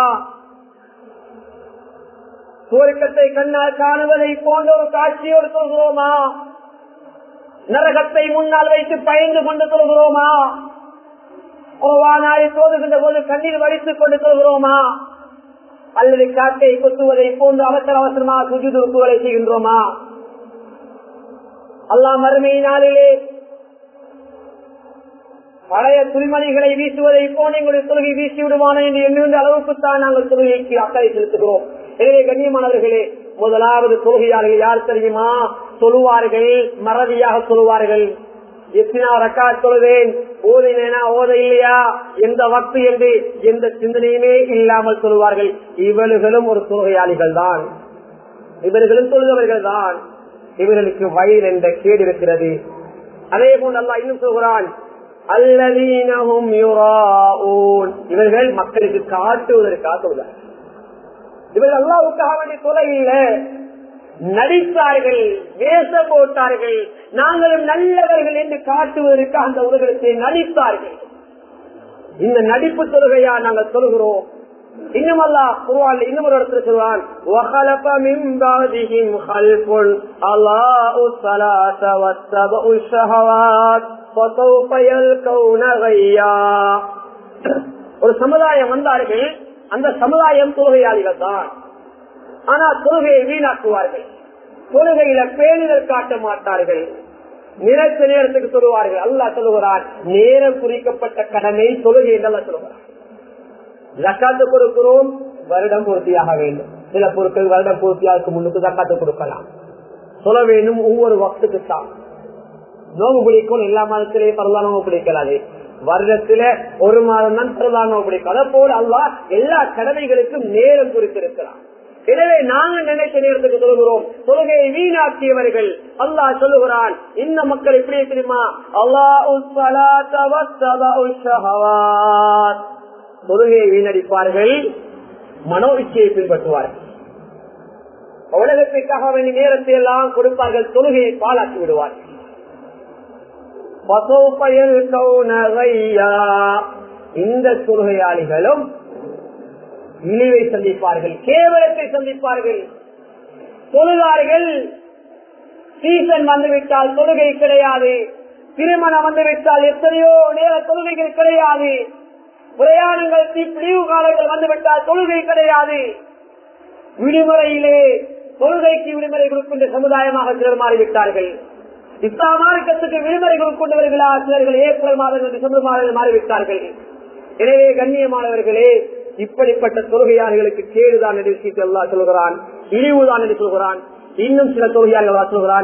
சுவர்க்கத்தை கண்ணால் காணுவதை போன்ற ஒரு காட்சியோடு சொல்கிறோமா? நரகத்தை முன்னால் வைத்து பயந்து கொண்டு சொல்கிறோமா? குர்ஆனை ஓதுகின்ற போது கண்ணீர் வடித்துக் கொண்டு சொல்கிறோமா? அல்லது காட்டை கொத்துவதை போன்று அவசர அவசரமாக சுஜூது ருக்குகளை செய்கின்றோமா? அல்லாஹ் மறுமை நாளிலே பழைய துணிமணிகளை வீசுவதை போன எங்களுடைய தொழுகை வீசி விடுவானோ என்று எண்ணுகின்ற அளவுக்குத்தான் நாங்கள் தொழுகைக்கு அக்கறை செலுத்துகிறோம். எனவே கண்ணியமானவர்களே, முதலாவது தொழுகையாளர்கள் யார் தெரியுமா? சொல்லுவார்கள், மறதியாக சொல்லுவார்கள். எத்தனா ரக்காத் தொழுவேன், ஓதினேனா ஓத இல்லையா, எந்த வக்து என்று எந்த சிந்தனையுமே இல்லாமல் சொல்லுவார்கள். இவர்களும் ஒரு தொழுகையாளிகள் தான், இவர்களும் தொழுதவர்கள் தான். இவர்களுக்கு வயல் என்ற கேடு இருக்கிறது. அதே போன்று அல்லாஹ் இன்னும் சொல்கிறான், அல்லதீனஹும் யுராஊன். இவர்கள் மக்களுக்கு காட்டுவதற்காக சொல்றார்கள். இவர்கள் அல்லாஹ்வுக்காக வேண்டிய தொலைல நடித்தார்கள், வேஷம் போட்டார்கள். நாங்களும் நல்லவர்கள் என்று காட்டுவதற்கு அந்த உலகத்தை நடித்தார்கள். இந்த நடிப்பு தொழுகையா நாங்கள் சொல்கிறோம். இன்னும் அல்லாஹ் குர்ஆன்ல இன்னும் ஒரு இடத்துல சொல்றான், வஹலஃப மின் பஅதிஹிம் ஹல்ஃபுன் அல்லாஹு ஸலாத வத்தபஉ ஷஹவாத் ஃபஸௌஃப யல்கௌன கய்யா. ஒரு சமுதாயம் வந்தார்கள். அந்த சமுதாயம் தொழுகையாளிகள் தான். ஆனா தொழுகையை வீணாக்குவார்கள். தொழுகையில பேணுதல் காட்ட மாட்டார்கள். நினைத்த நேரத்துக்கு சொல்லுவார்கள். அல்லாஹ் சொல்லுகிறான், நேரம் குறிக்கப்பட்ட கடமை தொழுகை என்று சொல்லுகிறான். ஜக்காத்து கொடுக்கிறோம், வருடம் பூர்த்தியாக வேண்டும். சில பொருட்கள் வருடம் பூர்த்தியாக முன்னுக்கு ஜக்காத்து கொடுக்கலாம். சொல்ல வேண்டும் ஒவ்வொரு வக்துக்கு தான். நோம்பு பிடிக்கும், எல்லா மாதத்திலேயே பரவலா நோம்பு பிடிக்கலாது. வருடத்துல ஒரு மாதம் தான் பரவலா நோம்பு பிடிக்கும். அதை போல அல்லாஹ் எல்லா கடமைகளுக்கும் நேரம் குறித்திருக்கிறான். எனவே நாங்கள் நினைச்ச நேரத்துக்கு சொல்கிறோம். தொழுகையை வீணாக்கியவர்கள் அல்லாஹ் சொல்லுகிறான், இந்த மக்கள் எப்படி தெரியுமா? அல்லாஹு ஸலாத வத்தபஉ ஷஹவாத். தொழுகையை வீணடிப்பார்கள், மனோ இச்சையை பின்பற்றுவார்கள். உலகத்திற்காக வேண்டிய நேரத்தை எல்லாம் கொடுப்பார்கள், தொழுகையை பாழாக்கி விடுவார்கள். இந்த தொழுகையாளிகளும் இழிவை சந்திப்பார்கள், கேவலத்தை சந்திப்பார்கள். தொழுதார்கள். சீசன் வந்துவிட்டால் தொழுகை கிடையாது. திருமணம் வந்துவிட்டால் எத்தனையோ நேர தொழுகைகள் கிடையாது. பிரயாணங்கள் லீவு காலங்கள் வந்துவிட்டால் தொழுகை கிடையாது. விடுமுறையிலே தொழுகைக்கு விடுமுறை கொடுக்கின்ற சமுதாயமாக சிலர் மாறிவிட்டார்கள். இஸ்லாம் மார்க்கத்துக்கு விடுமுறை கொடுக்கின்றவர்களா சிலர்கள் ஏப்ரல் மாதம் என்று சமுதாயம் மாறிவிட்டார்கள். எனவே கண்ணியமானவர்களே, இப்படிப்பட்ட தொழுகையாளர்களுக்கு கேடுதான் என்று விஷயத்தை அல்லாஹ் சொல்கிறான், இழிவுதான் என்று சொல்கிறான். இன்னும் சில தொழுகையாளர்கள் சொல்கிறான்,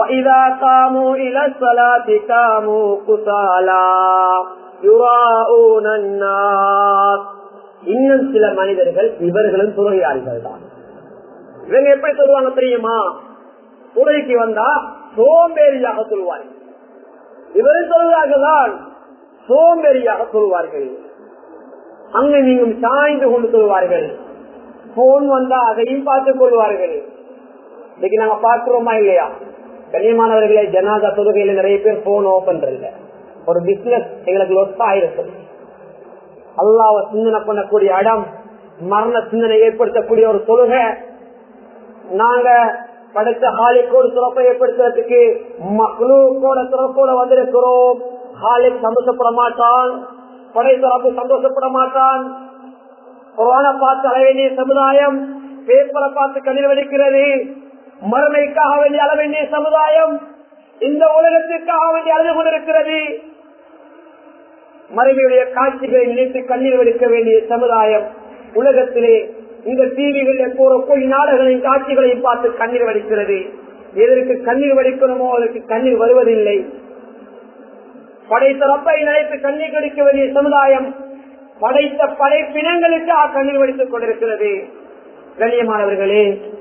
இன்னும் சில மனிதர்கள் இவர்களும் தொழுகையாளிகள் தான். இவங்க எப்படி சொல்லுவாங்க தெரியுமா? தொழுகைக்கு வந்தா சோம்பேறியாக சொல்வார்கள். இவரும் சொல்வார்கள் தான் சோம்பேறியாக சொல்வார்கள். அங்கு நீங்களும் சாய்ந்து கொண்டு சொல்வார்கள். போன் வந்தா அதையும் பார்த்துக் கொள்வார்கள். இன்னைக்கு நாங்க பார்க்கிறோமா இல்லையா? கண்ணியமானவர்களே, ஜனாதா தொழுகையில நிறைய பேர் போன் ஓபன் இல்ல. ஒரு பிசினஸ் எங்களுக்கு லொஸ் ஆயிருக்கு. அல்லாஹ்வை சிந்தனை பண்ணக்கூடிய இடம், மரண சிந்தனை ஏற்படுத்தக்கூடிய ஒரு தொழுகை. நாங்க படைத்த ஹாலிக்கோடு சிறப்பை ஏற்படுத்துறதுக்கு மக்ளூக்கோட சிறப்போட வந்திருக்கிறோம். ஹாலிக் சந்தோஷப்பட மாட்டான், படைத்த ரப்பு சந்தோஷப்பட மாட்டான். குர்ஆனை பார்த்து அழ வேண்டிய சமுதாயம் பேப்பரை பார்த்து கண்ணீர் வடிக்கிறது. மறுமைக்காக வேண்டிய அழ வேண்டிய சமுதாயம் இந்த உலகத்திற்காக வேண்டிய அழுது கொண்டிருக்கிறது. மறுமையுடைய காட்சிகளை நினைத்து கண்ணீர் வடிக்க வேண்டிய சமுதாயம் உலகத்திலே இந்த டிவிகளில் போற போய் நாடுகளின் காட்சிகளையும் பார்த்து கண்ணீர் வடிக்கிறது. எதற்கு கண்ணீர் வடிக்கணுமோ அதற்கு கண்ணீர் வருவதில்லை. படைத்த ரப்பை நினைத்து கண்ணீர் வடிக்க வேண்டிய சமுதாயம் படைத்த படைப்பினங்களுக்காக கண்ணீர் வடித்துக் கொண்டிருக்கிறது. கண்ணியமானவர்களே,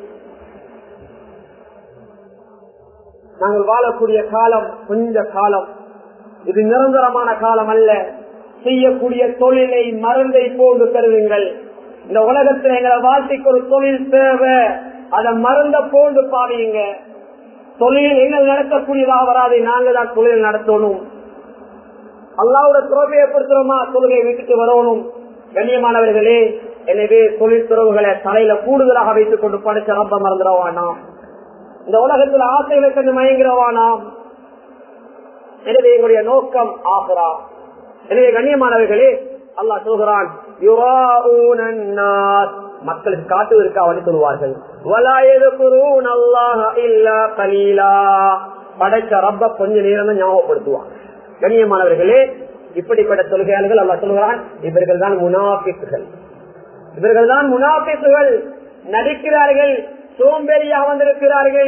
நாங்கள் வாழக்கூடிய காலம் கொஞ்ச காலம், இது நிரந்தரமான காலம் அல்ல. செய்யக்கூடிய தொழிலை மருந்தை போன்று கருதுங்கள். இந்த உலகத்தில் எங்களை வாழ்க்கைக்கு ஒரு தொழில் தேவை, அதை மருந்த போன்று பாவீங்க. தொழில் எங்கள் நடத்தக்கூடியதாக வராது, நாங்க தான் தொழில் நடத்தணும். அல்லாஹ்வுடைய துறவை ஏற்படுத்துறோமா, தொழுகை விட்டுட்டு வரணும். கண்ணியமானவர்களே, எனவே தொழில் துறவுகளை தலையில கூடுதலாக வைத்துக் கொண்டு படிச்ச ரப்ப மறந்துடவானாம். இந்த உலகத்தில் ஆசைகளை கண்டு மயங்கிறவானாம். எனவே எங்களுடைய நோக்கம் ஆகிறா. எனவே கண்ணியமானவர்களே, அல்லாஹ் சொல்கிறான், மக்களுக்கு காட்டுவதற்கு அவனை சொல்வார்கள். படைச்ச ரப்ப கொஞ்ச நேரம் தான் ஞாபகப்படுத்துவாங்க. கண்ணியமானவர்களே, இப்படிப்பட்ட தொழுகையாளர்கள் அல்லாஹ் சொல்கிறான், இவர்கள் தான் முனாஃபிக்குகள். இவர்கள் தான் முனாஃபிக்குகள். நடிக்கிறார்கள், சோம்பேறியாக வந்திருக்கிறார்கள்.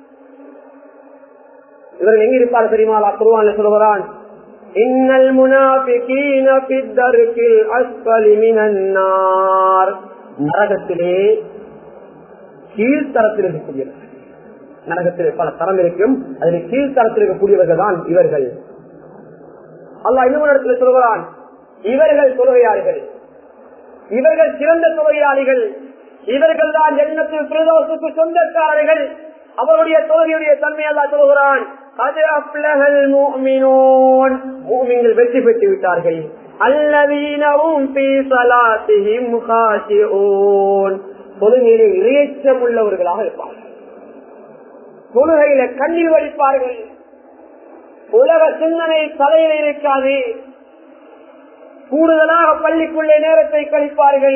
இவர்கள் எங்க இருப்பார் தெரியுமா? அல்லாஹ் குர்ஆன்ல சொல்கிறான், இன்னல் முனாஃபிகீன ஃபித் தர்கில் அஸ்ஃபலி மினன் நார். நரகத்திலே கீழ்த்தரத்தில் இருக்கக்கூடியவர்கள். நரகத்திலே பல தரம் இருக்கும், அதில் கீழ்த்தரத்தில் இருக்கக்கூடியவர்கள் தான் இவர்கள். அல்லாஹ் இன்னொரு இடத்துல சொல்கிறான், இவர்கள் தொழுகையாளிகள், இவர்கள் சிறந்த தொழுகையாளிகள், இவர்கள் தான் ஜன்னத்துல் ஃபிர்தௌஸுக்கு சொந்தக்காரர்கள். அவருடைய தொழுகையுடைய தன்மை அல்லாஹ் சொல்கிறான், கத் அஃப்லஹல் முஃமினூன், முஃமின்கள் வெற்றி பெற்று விட்டார்கள். அல்லதீன ஹும் ஃபீ ஸலாத்திஹிம் காஷிஊன், தொழுகையிலே இறையச்சம் உள்ளவர்களாக இருப்பார்கள். தொழுகையில கண்ணீர் வடிப்பார்கள். உலக சிந்தனை தலையில் இருக்காது. கூடுதலாக பள்ளிக்குள்ளே நேரத்தை கழிப்பார்கள்.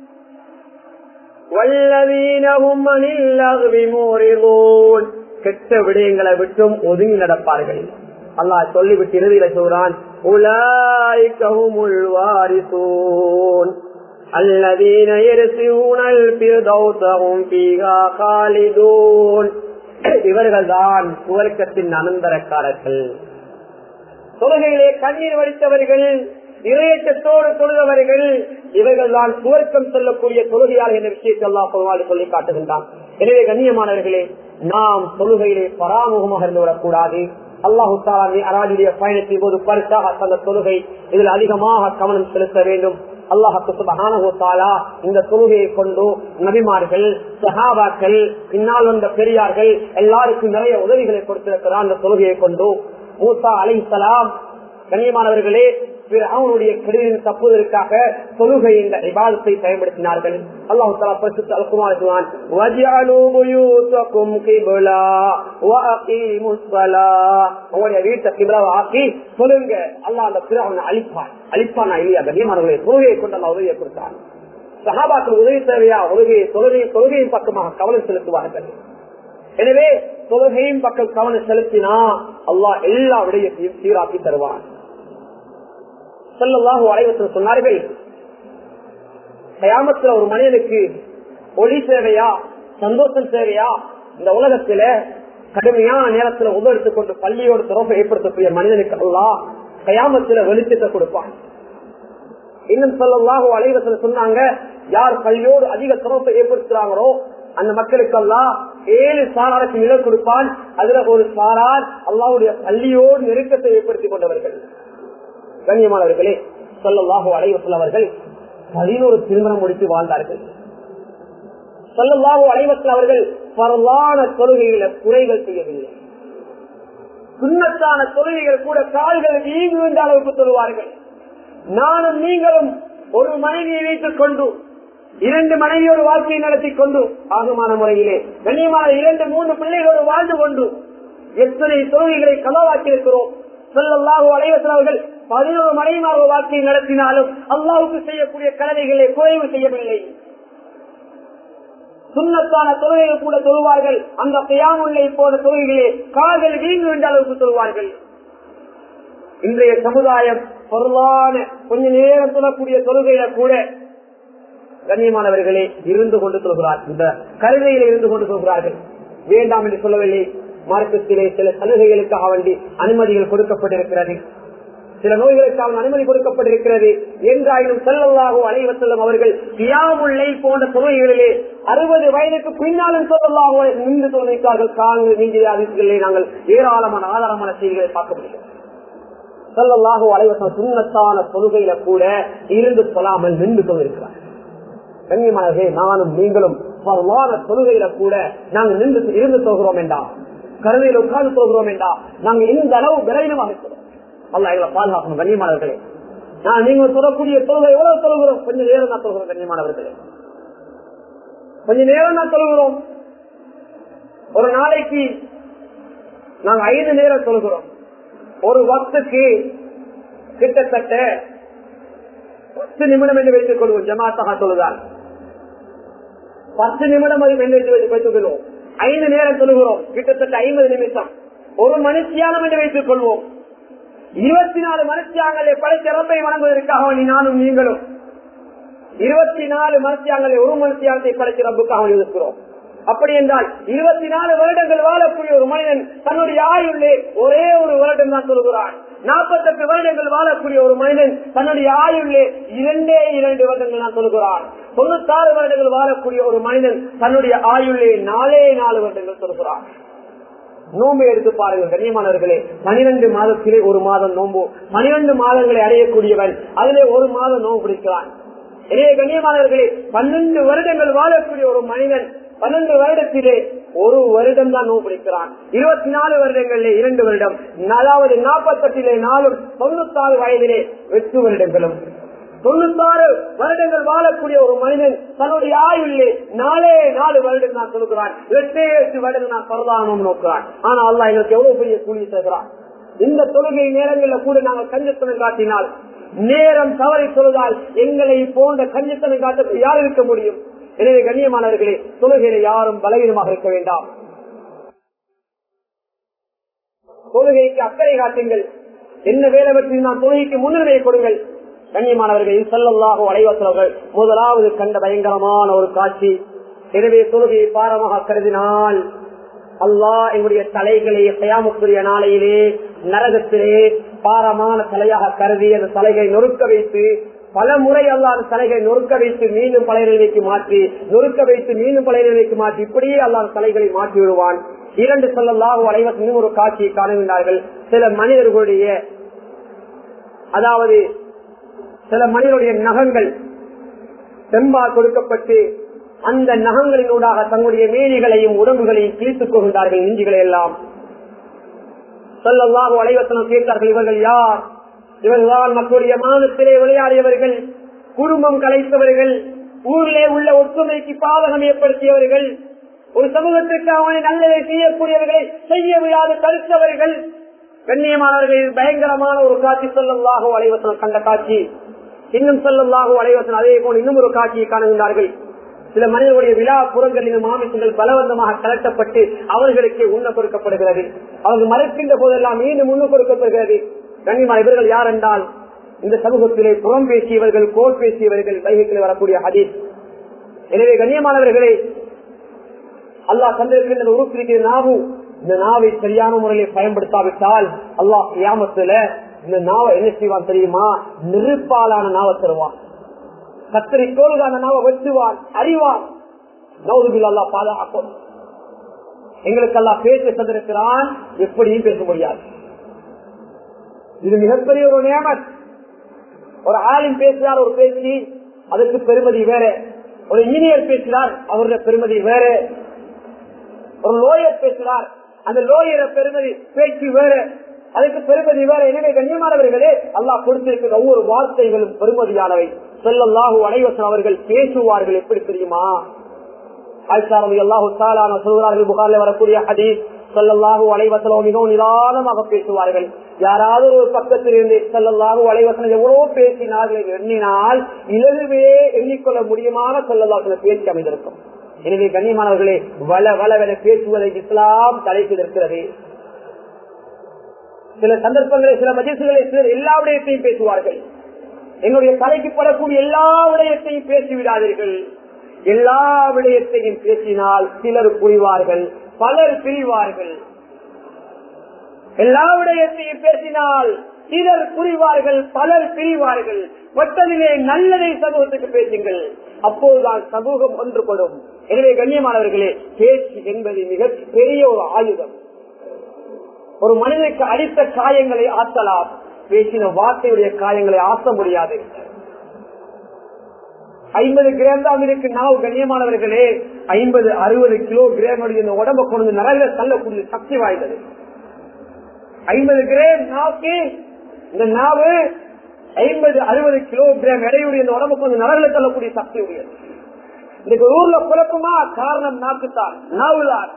வல்லதீனஹும் அனில் லஹ்வி முரிதூன், கெட்ட விடயங்களை விட்டும் ஒதுங்கி நடப்பார்கள். அல்லாஹ் சொல்லிவிட்டு இறுதியில சொல்றான், உலாயிக ஹுமுல் வாரிசூன் அல்லதீன யர்ஸூனல் ஃபிர்தௌஸ ஹும் ஃபீஹா காலிதூன், இவர்கள்தான் சுவர்க்கத்தின் அனந்தரக்காரர்கள். தொழுகையிலே கண்ணீர் வடித்தவர்கள், இறையச்சத்தோடு தொழுதவர்கள், இவர்கள் தான் சுவர்க்கம் செல்லக்கூடிய தொழுகையாளர் என்ற விஷயத்தை அல்லாஹ் குர்ஆனில் சொல்லி காட்டுகின்றான். எனவே கண்ணியமானவர்களே, நாம் தொழுகையிலே பராமுகமாக இருந்து விடக்கூடாது. அல்லாஹு தஆலா அராஜுடைய பயணத்தின் போது பரிசாக தந்த தொழுகை, இதில் அதிகமாக கவனம் செலுத்த வேண்டும். அல்லாஹ் சுப்ஹானஹு வ தஆலா இந்த தொழுகையை கொண்டு நபிமார்கள், சஹாபாக்கள், பின்னால் வந்த பெரியார்கள் எல்லாருக்கும் நிறைய உதவிகளை கொடுத்திருக்கிறார். அந்த தொழுகையை கொண்டு மூசா அலைஹிஸ்ஸலாம், கண்ணியமானவர்களே, அவனுடைய கெடுதியில் தப்புவதற்காக தொழுகை என்ற இபாதத்தை பயன்படுத்தினார்கள். அல்லாஹ் தஆலா பரிசுத்த அல் குர்ஆனில் சொல்வான், வஜஅலூ புயூதகும் கிப்லா வஅகீமுஸ் ஸலாஹ். உங்களுடைய வீட்டை கிப்லாவா ஆக்கி தொழுங்க. அல்லாஹ் அந்த ஃபிரௌனை அழிப்பான். அழிப்பானா இல்லையா? கண்ணியமானவர்களே, தொழுகையை கொண்டு அல்லாஹ் உதவியை கொடுத்தான். சஹாபாக்கள் உதவி தேவையா? தொழுகையை தொழுகை தொழுகையின் பக்கமாக கவனம் செலுத்துவார்கள். எனவே தொழுகையின் பக்கம் கவனம் செலுத்தினா அல்லாஹ் எல்லா விடயத்தையும் சீராக்கி தருவான். ஸல்லல்லாஹு அலைஹி வஸல்லம் சொன்னார்கள், கியாமத்துல ஒரு மனிதனுக்கு ஒளி சேவையா சந்தோஷம் சேவையா? இந்த உலகத்தில கடுமையான நேரத்தில் உதவித்துக் கொண்டு பள்ளியோடு தொடர்பு ஏற்படுத்தக்கூடிய மனிதனுக்கு அல்லாஹ் கியாமத்துல வெளிச்சத்தை கொடுப்பான். இன்னும் ஸல்லல்லாஹு அலைஹி வஸல்லம் சொன்னாங்க, யார் பள்ளியோடு அதிக தொடர்பை ஏற்படுத்துறாங்களோ அந்த மக்களுக்கு அல்லாஹ் ஏழு சாராருக்கு நிழல் கொடுப்பான். அதுல ஒரு சாரார் அல்லாஹ்வுடைய பள்ளியோடு நெருக்கத்தை ஏற்படுத்திக் கொண்டவர்கள். கண்ணியமானவர்களே, ஸல்லல்லாஹு அலைஹி வஸல்லம் அவர்கள் பதினோரு திருமணம் முடித்து வாழ்ந்தார்கள். ஸல்லல்லாஹு அலைஹி வஸல்லம் அவர்கள் பரலான தொழுகையில குறைகள் செய்யவில்லை. சுன்னத்தான தொழுகைகள் கூட கால்கள் வீங்குகின்ற அளவுக்கு தொழுவார்கள். நானும் நீங்களும் ஒரு மனைவியை வைத்துக் கொண்டு இரண்டு மனைவியோடு வாழ்க்கையை நடத்தி கொண்டு ஆகுமான முறையிலே கண்ணியமான இரண்டு மூன்று பிள்ளைகளோடு வாழ்ந்து கொண்டு எத்தனை தொழுகைகளை கலவாக்கி இருக்கிறோம். ஸல்லல்லாஹு அலைஹி வஸல்லம் அவர்கள் பதினோரு மனைவியாக வாழ்க்கையை நடத்தினாலும் அல்லாஹ்வுக்கு செய்யக்கூடிய கடமைகளை குறைவு செய்யவில்லை. சுன்னத்தான தொழுகைகள் கூட தொழுவார்கள். அந்த கியாமுல்லை போன்ற தொழுகைகளே கால்கள் வீங்குகின்ற அளவுக்கு தொழுவார்கள். இன்றைய சமுதாயம் பொருளான கொஞ்ச நேரம் சொல்லக்கூடிய தொழுகையில கூட கண்ணியமானவர்களே இருந்து கொண்டு சொல்கிறார். இந்த கருதையில் இருந்து கொண்டு சொல்கிறார்கள். வேண்டாம் என்று சொல்லவில்லை. மார்க்கத்திலே சில சலுகைகளுக்காக வேண்டி அனுமதிகள் கொடுக்கப்பட்டிருக்கிறது. சில நோய்களுக்காக அனுமதி கொடுக்கப்பட்டிருக்கிறது. என்றாயினும் ஸல்லல்லாஹு அலைஹி வஸல்லம் அவர்கள் கியாமுல் லைல் போன்ற தொழுகைகளிலே அறுபது வயதுக்கு பின்னாலும் ஸல்லல்லாஹு அலைஹி நின்று தொழுகிறார்கள். கால்கள் நீங்கிய அதிர்ச்சிகளை நாங்கள் ஏராளமான ஆதாரமான செய்திகளை பார்க்க முடியும். ஸல்லல்லாஹு அலைஹி வஸல்லம் சுன்னத்தான தொழுகையில கூட இருந்து சொல்லாமல் நின்று தொழுகிறார். கண்ணியமானவர்களே, நானும் நீங்களும் பரவான தொழுகையில கூட நாங்கள் நின்று இருந்து தொழுகிறோம் என்றா, கருவையில் உட்கார்ந்து தொழுகிறோம் என்றா, நாங்கள் இந்த அளவு விரைனமாக இருக்கிறோம். அல்லாஹ் எங்களை பாதுகாக்கணும். கண்ணியமானவர்களே, நான் நீங்கள் சொல்லக்கூடிய தொழுகை எவ்வளவு தொழுகிறோம்? கொஞ்ச நேரம் தான் தொழுகிறோம். கண்ணியமானவர்களே, கொஞ்ச நேரம் தான் தொழுகிறோம். ஒரு நாளைக்கு நாங்கள் ஐந்து நேரம் தொழுகிறோம். ஒரு வக்துக்கு கிட்டத்தட்ட பத்து நிமிடம் என்று வைத்துக் கொள்வோம். ஜமாத்தாக தொழுதால் பத்து நிமிடம் வைத்துக் கொள்வோம். ஐந்து நேரம் தொழுகிறோம். கிட்டத்தட்ட ஐம்பது நிமிஷம். ஒரு மனுஷியானம் என்று வைத்துக் கொள்வோம். இருபத்தி நாலு மனுஷியாங்களை படைத்த ரப்பை வணங்குவதற்காக நானும் நீங்களும் இருபத்தி நாலு மனுஷியாங்களை ஒரு மனுஷியானத்தை படைத்த ரப்புக்காக இருக்கிறோம். அப்படி என்றால் இருபத்தி நாலு வருடங்கள் வாழக்கூடிய ஒரு மனிதன் தன்னுடைய ஆயுள்ளே ஒரே ஒரு வருடம் தான் சொல்கிறான். நாற்பத்தி எட்டு வருடங்கள் வாழக்கூடிய ஒரு மனிதன் தன்னுடைய ஆயுள்ளே இரண்டே இரண்டு வருடங்கள் தான் சொல்கிறான். தொண்ணூத்தி ஆறு வருடங்கள் வாழக்கூடிய ஒரு மனிதன் தன்னுடைய ஆயுள்ளே நாலே நாலு வருடங்கள் சொல்கிறான். நோம்பு எடுத்து பாருங்கள் கண்ணியமானவர்களே, பனிரெண்டு மாதத்திலே ஒரு மாதம் நோம்பு, பனிரெண்டு மாதங்களை அடையக்கூடியவன் அதிலே ஒரு மாதம் நோம்பு பிடிக்கிறான். எனவே கண்ணியமானவர்களே, பன்னெண்டு வருடங்கள் வாழக்கூடிய ஒரு மனிதன் பன்னெண்டு வருடத்திலே ஒரு வருடம் தான் நோவு பிடிக்கிறான். இருபத்தி நாலு வருடங்களிலே இரண்டு வருடம், அதாவது நாற்பத்தி எட்டிலே நாலும், தொண்ணூத்தி ஆறு வயதிலே எட்டு வருடங்களும். தொண்ணூத்தி ஆறு வருடங்கள் வாழக்கூடிய ஒரு மனிதன் தன்னுடைய ஆயுள்ளே நாலே நாலு வருடம் தான் சொல்கிறான். எட்டே எட்டு வருடம் நான் பரதானம் நோக்கிறான். ஆனா அல்லாஹ் எங்களுக்கு எவ்வளவு பெரிய கூலி தருகிறான். இந்த தொழுகை நேரங்களில் கூட நாங்கள் கஞ்சத்தனம் காட்டினால், நேரம் தவறி சொல்வதால் எங்களை போன்ற கஞ்சத்தனம் காட்ட யார் இருக்க முடியும்? எனவே கண்ணியமானவர்களே, தொழுகையில யாரும் பலவீனமாக இருக்க வேண்டாம். தொழுகைக்கு அக்கறை காட்டுங்கள். என்ன வேலை பற்றி நான் தொழுகைக்கு முன்னுரிமை கொடுங்கள். கண்ணியமானவர்கள், ஸல்லல்லாஹு அலைஹி வஸல்லம் முதலாவது கண்ட பயங்கரமான ஒரு காட்சி. எனவே தொழுகையை பாரமாக கருதினால் அல்லாஹ் எங்களுடைய தலைகளை கியாமத்துடைய நாளையிலே நரகத்திலே பாரமான தலையாக கருதி அந்த தலைகளை நொறுக்க வைத்து பல முறை அல்லாஹ் அந்த தலைகளை நொறுக்க வைத்து மீண்டும் பழைய நிலைக்கு மாற்றி நொறுக்க வைத்து மீண்டும் பழைய நிலைக்கு மாற்றி இப்படியே அல்லாஹ் தலைகளை மாற்றி விடுவான். இரண்டு ஸல்லல்லாஹு அலைஹி வஸல்லம் ஒரு காட்சியை காணுகின்றார்கள். சில மனிதர்களுடைய அதாவது சில மனிதனுடைய நகங்கள் செம்பால் கொடுக்கப்பட்டு அந்த நகங்களினூடாக தங்களுடைய மேனிகளையும் உடம்புகளையும் கிழித்துக் கொள்கின்றார்கள், நெஞ்சுகளை எல்லாம். ஸல்லல்லாஹு அலைஹி வஸல்லம் கேட்டார்கள், இவர்கள் யார்? இவர்கள்தான் மக்களுடைய மானத்திலே விளையாடியவர்கள், குடும்பம் கலைத்தவர்கள், ஊரிலே உள்ள ஒற்றுமைக்கு பாதகம் ஏற்படுத்தியவர்கள், ஒரு சமூகத்திற்கு அவனை நல்லதை செய்யக்கூடியவர்களை செய்ய விடாது தடுத்தவர்கள். கண்ணியமானவர்கள், பயங்கரமான ஒரு காட்சி ஸல்லல்லாஹு அலைஹி வஸல்லம் கண்ட காட்சி. இன்னும் ஸல்லல்லாஹு அலைஹி வஸல்லம் அதே போல் இன்னும் ஒரு காட்சியை காணுகின்றார்கள். சில மனிதர்களுடைய விழா புறங்களின் மாமிசங்கள் பலவந்தமாக கலட்டப்பட்டு அவர்களுக்கு உண்ண கொடுக்கப்படுகிறது. அவர்கள் மறுக்கின்ற போதெல்லாம் மீண்டும் உண்ண கொடுக்கப்படுகிறது. கண்ணியமான இவர்கள் யார் என்றால் இந்த சமூகத்திலே புறம் பேசியவர்கள், கோல் பேசியவர்கள், வைகத்தில் வரக்கூடிய ஹதீஸ். எனவே கண்ணியமானவர்களே, அல்லாஹ் தந்திருக்கின்ற உறுப்பிருக்கிற நாவு, இந்த நாவை சரியான முறையில் பயன்படுத்தாவிட்டால் அல்லாஹ் கியாமத்துல இந்த நாவை என்ன செய்வான் தெரியுமா? நெருப்பாலான நாவை தருவான். கத்தரி தோல்கான நாவை வெட்டுவான், அறிவான். நவுதுபில் அல்லாஹ் பாதுகாக்கும். எங்களுக்கு அல்லாஹ் பேச தந்திருக்கிறான், எப்படியும் பேச முடியாது. இது மிகப்பெரிய ஒரு நியமத். ஒரு ஆலிம் பேசினார் ஒரு பேச்சு, அதற்கு பெருமதி வேற. ஒரு இன்ஜினியர் பேசினார், அவருடைய பெருமதி வேற. ஒரு லோயர் பேசினார், அந்த லோயர பெருமதி பேச்சு வேற, அதுக்கு பெருமதி வேற. எனவே கண்ணியமானவர்களே, அல்லாஹ் கொடுத்திருக்கிற ஒவ்வொரு வார்த்தைகளும் பெருமதியானவை. ஸல்லல்லாஹு அலைஹி வஸல்லம் அவர்கள் பேசுவார்கள் எப்படி தெரியுமா? ஆயிஷா ரலியல்லாஹு தஆலா அன்ஹா சொல்கிறார்கள், புகாரிலே வரக்கூடிய ஹதீஸ், ஸல்லல்லாஹு அலைஹி வஸல்லம் மிகவும் நிதானமாக பேசுவார்கள். யாராவது ஒரு பக்கத்தில் இருந்து ஸல்லல்லாஹு அலைஹி வஸல்லம் எவ்வளவு பேசினார்கள் எண்ணினால் இலகுவே எண்ணிக்கொள்ள முடியுமான ஸல்லல்லாஹு அலைஹி வஸல்லம் பேச்சு அமைந்திருக்கும். எனவே கண்ணியமானவர்களே, வள வளவென பேசுவதை இஸ்லாம் தலைப்பில் இருக்கிறது. சில சந்தர்ப்பங்களில் சில மஜ்லிஸ்களில் சிலர் எல்லா விடயத்தையும் பேசுவார்கள். எங்களுடைய தலைக்கு படக்கூடிய எல்லா விடயத்தையும் பேசிவிடாதீர்கள். எல்லா விடயத்தையும் பேசினால் சிலர் புரிவார்கள், பலர் பிரிவார்கள். எல்லா விடயத்தையும் பேசினால் சிலர் புரிவார்கள், பலர் பிரிவார்கள். மொத்தத்திலே நல்லதை சமூகத்துக்கு பேசுங்கள், அப்போதுதான் சமூகம் ஒன்றுபடும். எனவே கண்ணியமானவர்களே, பேச்சு என்பது மிக பெரிய ஒரு ஆயுதம். ஒரு மனிதனுக்கு அடித்த காயங்களை ஆற்றலாம், பேசின வார்த்தையுடைய காயங்களை ஆற்ற முடியாது. ஐம்பது கிராம் தான் இருக்கு நாவு. கண்ணியமானவர்களே, ஐம்பது அறுபது கிலோ கிராம் உடம்பை கொண்டு நரக தள்ளக்கூடிய சக்தி வாய்ந்தது. ஐம்பது கிராம் நாவுக்கு இந்த நாவு ஐம்பது அறுபது கிலோ கிராம் எடையுடைய இந்த உடம்பு கொண்டு நரக தள்ளக்கூடிய சக்தி உடையது. இன்னைக்கு ஊர்ல குழப்பமா? காரணம் நாக்குத்தான், நாவுதான்.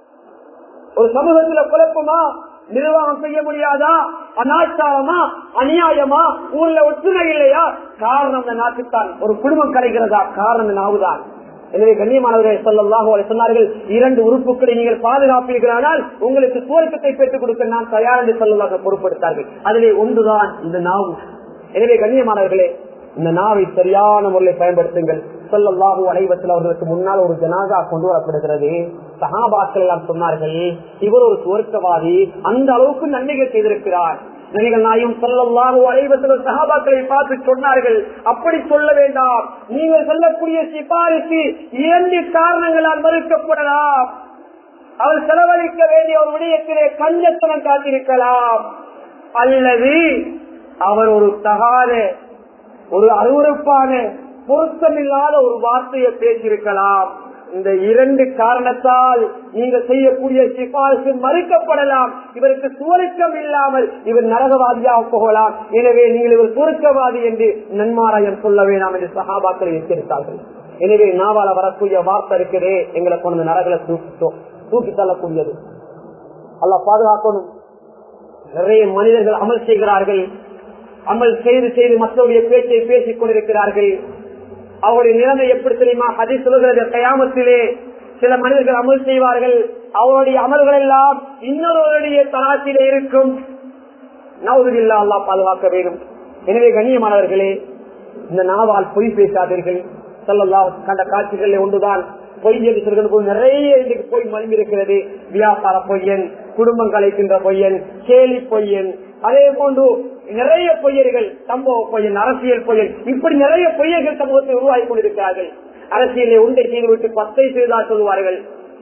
ஒரு சமூகத்துல குழப்பமா? நிர்வாகம் செய்ய முடியாதா? அநாச்சாரமா? அநியாயமா? ஊர்ல ஒற்றுமை இல்லையா? காரணம் அந்த நாட்டுத்தான். ஒரு குடும்பம் கிடைக்கிறதா? காரணம் நாவுதான். எனவே கண்ணியமானவர்கள் ஸல்லல்லாஹு அலைஹி சொன்னார்கள், இரண்டு உறுப்புகளை நீங்கள் பாதுகாப்பீர்களானால் உங்களுக்கு சுவர்க்கத்தை பெற்றுக் கொடுக்க நான் தயார் என்று ஸல்லல்லாஹு பொறுப்படுத்தார்கள். அதிலே ஒன்றுதான் இந்த நாவு. எனவே கண்ணியமானவர்களே, இந்த நாவை சரியான முறையில் பயன்படுத்துங்கள். ஸல்லல்லாஹு அலைஹி வஸல்லம் அவர்களுக்கு முன்னால் ஒரு ஜனாஸா கொண்டு வரப்படுகிறது. சஹாபாக்கள் எல்லாம் சொன்னார்கள், இவர் ஒரு சுவர்க்கவாதி, அந்த அளவுக்கு நன்மைகள் செய்திருக்கிறார். நபிகள் நாயகம் ஸல்லல்லாஹு அலைஹி வஸல்லம் சஹாபாக்களை பார்த்து சொன்னார்கள், அப்படி சொல்ல வேண்டாம். நீங்கள் சொல்லக்கூடிய சிபாரிசு இரண்டு காரணங்களால் மறுக்கப்படலாம். அவர் செலவழிக்க வேண்டிய ஒரு விடயத்திலே கஞ்சத்தனம் காட்டியிருக்கலாம், அல்லது அவர் ஒரு தகாத, ஒரு அருவருப்பான, பொருத்தமில்லாத ஒரு வார்த்தையை பேசியிருக்கலாம். இந்த இரண்டு காரணத்தால் நீங்கள் செய்யக்கூடிய சிபாரிசு மறுக்கப்படலாம். இவருக்கு சுவர்க்கம் இல்லாமல் இவர் நரகவாதியாக போகலாம். எனவே நீங்கள் இவர் சுவர்க்கவாதி என்று நன்மாராயம் சொல்ல வேண்டாம் என்று சஹாபாக்களை எச்சரித்தார்கள். எனவே நாவால வரக்கூடிய வார்த்தை இருக்கிறே, எங்களை கொண்டு நரகளை தூக்கி தள்ளக்கூடியது. அல்லாஹ் பாதுகாக்கணும். நிறைய மனிதர்கள் அமல் செய்கிறார்கள், அமல் செய்து செய்து மற்றவருடைய பேச்சை பேசிக் கொண்டிருக்கிறார்கள். அவருடைய நிலைமை எப்படி தெரியுமா? ஹதீஸ் சொல்கிறது, கயாமத்திலே சில மனிதர்கள் அமல் செய்வார்கள், அவருடைய அமல்கள் எல்லாம் இன்னொருவருடைய தராசிலே இருக்கும். நவுதுபில்லா, அல்லாஹ் பாதுகாக்க வேண்டும். எனவே கண்ணியமானவர்களே, இந்த நாவால் பொய் பேசாதீர்கள். ஸல்லல்லாஹு கண்ட காட்சிகளில் ஒன்றுதான் பொய் என்று சொல்கிறது. நிறைய இன்றைக்கு பொய் மலிந்து இருக்கிறது. வியாபார பொய்யன், குடும்பம் கலைக்கின்ற பொய்யன், கேலி பொய்யன், அதே போன்று நிறைய பொய்யர்கள், சம்பவ பொய்யன், அரசியல் பொய்யன், இப்படி நிறைய பொய்யர்கள் சமூகத்தை உருவாக்கி கொண்டிருக்கிறார்கள். அரசியலை உண்டை செய்துவிட்டு பத்தை செய்தால் சொல்லுவார்கள்.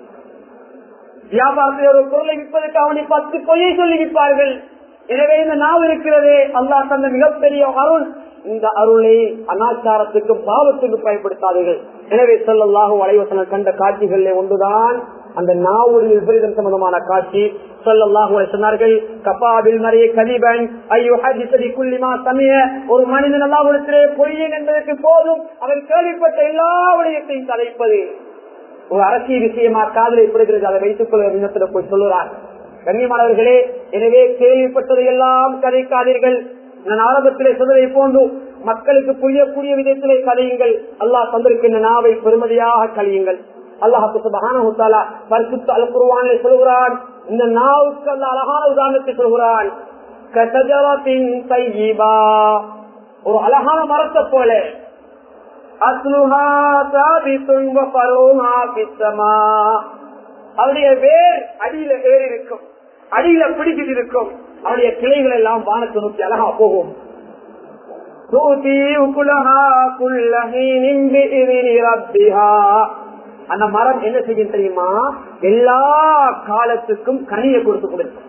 வியாபாரத்தில் ஒரு பொருளை விற்பதற்கு அவனை பத்து பொய்யை சொல்லி விற்பார்கள். எனவே இந்த நாவ் இருக்கிறதே, அல்லாஹ் தந்த மிகப்பெரிய அருள். இந்த அருளை அனாச்சாரத்துக்கும் பாவத்துக்கும் பயன்படுத்தாதீர்கள். எனவே ஸல்லல்லாஹு அலைஹி வஸல்லம் கண்ட காட்சிகளிலே ஒன்றுதான் அந்த நாவுடைய விபரீதம் சம்பந்தமான காட்சி ஸல்லல்லாஹு அலைஹி சொன்னார்கள். கபாபில் மரிய கதிபன் ஐயோ ஹதீஸி குல்லிமா சமிய, ஒரு மனிதன் அல்லாஹ்விடத்திலே பொய்யன் என்பதற்கு போதும் அவன் கேள்விப்பட்ட எல்லா விடயத்தையும் கதைப்பது. ஒரு அரசியல் விஷயமா காதலை படுகிறது, அதை வைத்துக் கொள்ள விண்ணத்துல போய் சொல்லுறார். கண்ணியமானவர்களே, எனவே கேள்விப்பட்டதை எல்லாம் கதைக்காதீர்கள். நான் ஆரம்பத்திலே சொன்னதை போன்று மக்களுக்கு புரியக்கூடிய விதத்திலே கதையுங்கள். அல்லாஹ் தந்திருக்கின்ற நாவை பெருமதியாக கழியுங்கள். அல்லாஹ் சுப்ஹானஹு வ தஆலா பரிசுத்த அல் குர்ஆனிலே சொல்கிறான், இந்த நாவுக்கு அல்லாஹ் அழகான உதாரணத்தை சொல்கிறான். கஸஜரத்தின் தய்யிபா, ஒரு அழகான மரத்தை போல, அஸ்லுஹா சாபித்துன் வ ஃபருஹா ஃபிஸ்ஸமா, அவருடைய வேர் அடியில ஏறி இருக்கும், அடியில பிடிச்சிட்டு இருக்கும், அவருடைய கிளைகள் எல்லாம் வானத்தை நோக்கி அழகா போகும். அந்த மரம் என்ன செய்யும் தெரியுமா? எல்லா காலத்துக்கும் கனியை கொடுத்து கொடுக்கும்.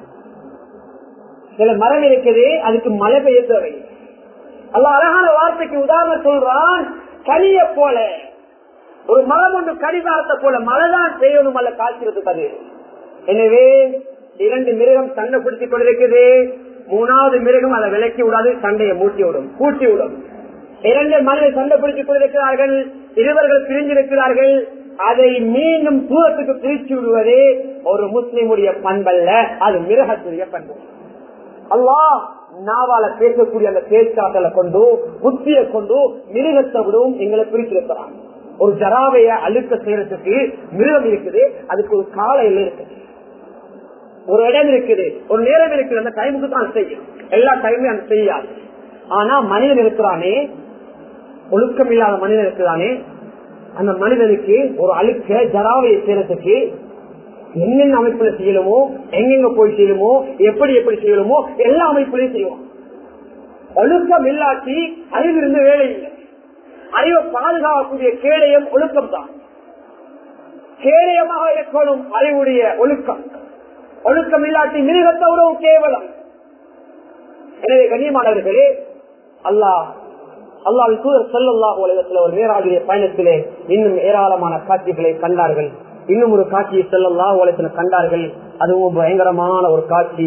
சில மரம் இருக்குது, அதுக்கு மழை பெய்ய தேவை. அல்லாஹ் அழகான வார்த்தைக்கு உதாரணம் சொல்றான், கனிய போல. ஒரு மரம் ஒன்று கடிகாரத்தை போல மழைதான் செய்யணும் அல்ல காய்ச்சிறதுக்கு அது. எனவே இரண்டு மிருகம் சண்டை பிடித்துக் கொண்டிருக்குது, மூணாவது மிருகம் அதை விலக்கி விடாது, சண்டையை மூட்டி விடும், கூட்டி விடும். இரண்டு மனிதர் சண்டை பிடித்துக் கொண்டிருக்கிறார்கள், இருவர்கள் பிரிஞ்சிருக்கிறார்கள், அதை மீண்டும் தூரத்துக்கு பிரிச்சு விடுவதே ஒரு முஸ்லிமுடைய பண்பல்ல, அது மிருகத்துடைய பண்பு. அல்லாஹ் நாவால பேசக்கூடிய அந்த பேச்சாட்டலை கொண்டு புத்தியை கொண்டு மிருகத்தை விடவும் எங்களை பிரிச்சிருக்கிறான். ஒரு ஜராவைய அழுக்க செய்யறதுக்கு மிருகம் இருக்குது, அதுக்கு ஒரு கால எல்லை இருக்குது, ஒரு இடம் இருக்குது, ஒரு நேரம் இருக்குது, அந்த டைமுக்கு தான் செய்யும், எல்லா டைமும் அந்த செய்யாது. ஆனா மனிதன் இருக்கிறானே, ஒழுக்கம் இல்லாத மனிதன் இருக்கிறானே, அந்த மனிதனுக்கு ஒரு அழுக்க ஜராவையை செய்யறதுக்கு என்னென்ன அமைப்புல செய்யலுமோ, எங்கெங்க போய் செய்யலுமோ, எப்படி எப்படி செய்யலுமோ எல்லா அமைப்புலையும் செய்வோம். ஒழுக்கம் இல்லாட்டி அறிவிருந்து வேலை இல்லை. அறிவை பாதுகாக்கக்கூடிய கேடயம் ஒழுக்கம் தான். கேடயமாக இருக்கணும் அறிவுடைய ஒழுக்கம். ஒழுக்கம் இல்லாட்டி மிருகத்தோடவும் கேவலம். எனவே கண்ணியமானவர்களே, அல்லாஹ் அல்லாஹ் தூதர் ஸல்லல்லாஹு அலைஹி வஸல்லம் ஒரு மேராஜுடைய பயணத்திலே இன்னும் ஏராளமான காட்சிகளை கண்டார்கள். இன்னும் ஒரு காட்சியை ஸல்லல்லாஹு அலைஹி வஸல்லம் கண்டார்கள். அதுவும் பயங்கரமான ஒரு காட்சி.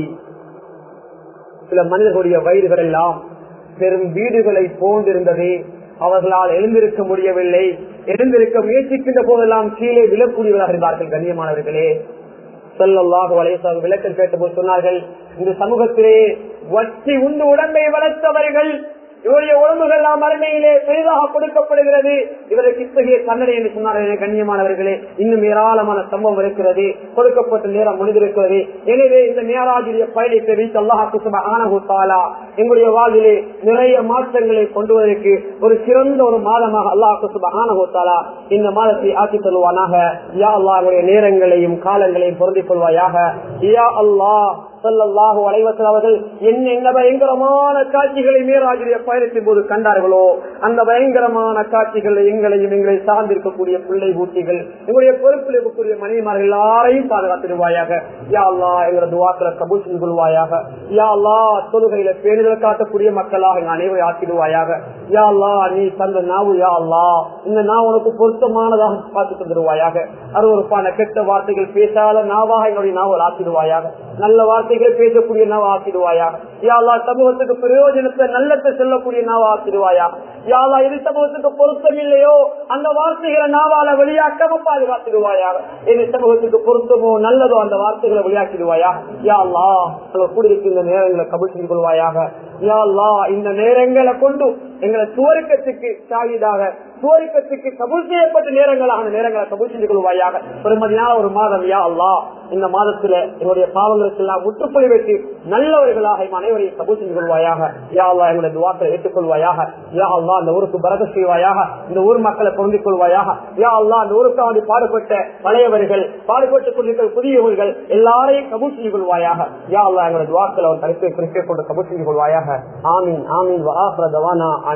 சில மனிதர்களுடைய வயிறுகள் எல்லாம் பெரும் வீடுகளை போன்றிருந்தது. அவர்களால் எழுந்திருக்க முடியவில்லை. எழுந்திருக்க முயற்சிக்கின்ற போதெல்லாம் கீழே விழக்கூடியவர்களாக இருந்தார்கள். கண்ணியமானவர்களே, ஸல்லல்லாஹு அலைஹி வஸல்லம் விளக்கம் கேட்டபோது சொன்னார்கள், இந்த சமூகத்திலே வட்டி உண்டு உடம்பை வளர்த்தவர்கள், இவருடைய உடம்புகள் எல்லாம் மறுமையிலே பெரிதாக கொடுக்கப்படுகிறது. இவருக்கு இத்தகைய தண்டனை என்று சொன்னார்கள். கண்ணியமானவர்களே, இன்னும் ஏராளமான சம்பவம் இருக்கிறது, கொடுக்கப்பட்ட நேரம் முடிந்திருக்கிறது. எனவே இந்த மேராஜுடைய பயணத்தை வைத்து அல்லாஹ் சுப்ஹானஹு வ தஆலா எங்களுடைய வாழ்விலே நிறைய மாற்றங்களை கொண்டு வருவதற்கு ஒரு சிறந்த ஒரு மாதமாக அல்லாஹ் சுப்ஹானஹு வ தஆலா இந்த மாதத்தை ஆக்கி தருவானாக. யா அல்லாஹ் எங்களுடைய நேரங்களையும் காலங்களையும் பொருந்திக் கொள்வாயாக. யா அல்லாஹ் ஸல்லல்லாஹு அலைஹி வஸல்லம் அவர்கள் என்ன பயங்கரமான காட்சிகளை மேராஜுடைய பயணத்தின் போது கண்டார்களோ, அந்த பயங்கரமான காட்சிகள் எங்களையும் எங்களை சார்ந்திருக்கக்கூடிய பிள்ளை ஊட்டிகள், எங்களுடைய பொறுப்பில் இருக்கக்கூடிய மனைவிமார்கள் எல்லாரையும் பாதுகாத்திடுவாயாக. யா அல்லாஹ் எங்களோட துஆக்களை கபூல் செய்து கொள்வாயாக. யா அல்லாஹ் தொழுகையில பேணுதல் காட்டக்கூடிய மக்களாக எங்கள் அனைவரை ஆக்கிடுவாயாக. யா அல்லாஹ் நீ தந்த நாவு, யா அல்லாஹ் இந்த நாவு உனக்கு பொருத்தமானதாக பார்த்து தந்துடுவாயாக. அருவருப்பான கெட்ட வார்த்தைகள் பேசாத நாவாக எங்களுடைய நாவல் ஆக்கிடுவாயாக. நல்ல வார்த்தைகளை பேசக்கூடிய நாவ ஆக்கிடுவாயாக. யா அல்லாஹ் சமூகத்துக்கு பிரயோஜனத்தை நல்லத்தை சொல்லக்கூடிய நாவ ஆக்கிடுவாயாக. யா அல்லாஹ் எது சமூகத்துக்கு பொருத்தம் இல்லையோ அந்த வார்த்தைகளை நாவால வெளியாக்காம பாதுகாத்திடுவாயாக. எது சமூகத்துக்கு பொருத்தமோ நல்லதோ அந்த வார்த்தைகளை வெளியாக்கிடுவாயாக. யா அல்லாஹ் கூடியிருக்க இந்த நேரங்களை கபூல் செய்து கொள்வாயாக. யா அல்லாஹ் இந்த நேரங்களை கொண்டு எங்களை சுவர்க்கத்துக்கு ஷாஹிதாக, சுவர்க்கத்துக்கு கபூல் செய்யப்பட்ட நேரங்களாக அந்த நேரங்களை கபூல் செய்து கொள்வாயாக. பெருமதியான ஒரு மாதம் யா அல்லாஹ், இந்த மாதத்துல என்னுடைய பாவங்களுக்கு எல்லாம் முற்றுப்புள்ளி வைத்து நல்லவர்களாக அனைவரையும் கபூல் செய்து கொள்வாயாக. யா அல்லாஹ் எங்களுடைய துஆக்களை ஏற்றுக்கொள்வாயாக. யா அல்லாஹ் இந்த ஊருக்கு பரக்கத் செய்வாயாக. இந்த ஊர் மக்களை பொருந்திக் கொள்வாயாக. யா அல்லாஹ் இந்த ஊருக்காக பாடுபட்ட பழையவர்கள், பாடுபட்டுக் கொண்டிருக்கிற புதியவர்கள் எல்லாரையும் கபூல் செய்து கொள்வாயாக. யா அல்லாஹ் எங்களுடைய துஆக்களை ஒரு தரிசை குறிப்பிட்டு கொண்டு கபூல் செய்து கொள்வாயாக. ஆமீன் ஆமீன். வ ஆகிரு தவானா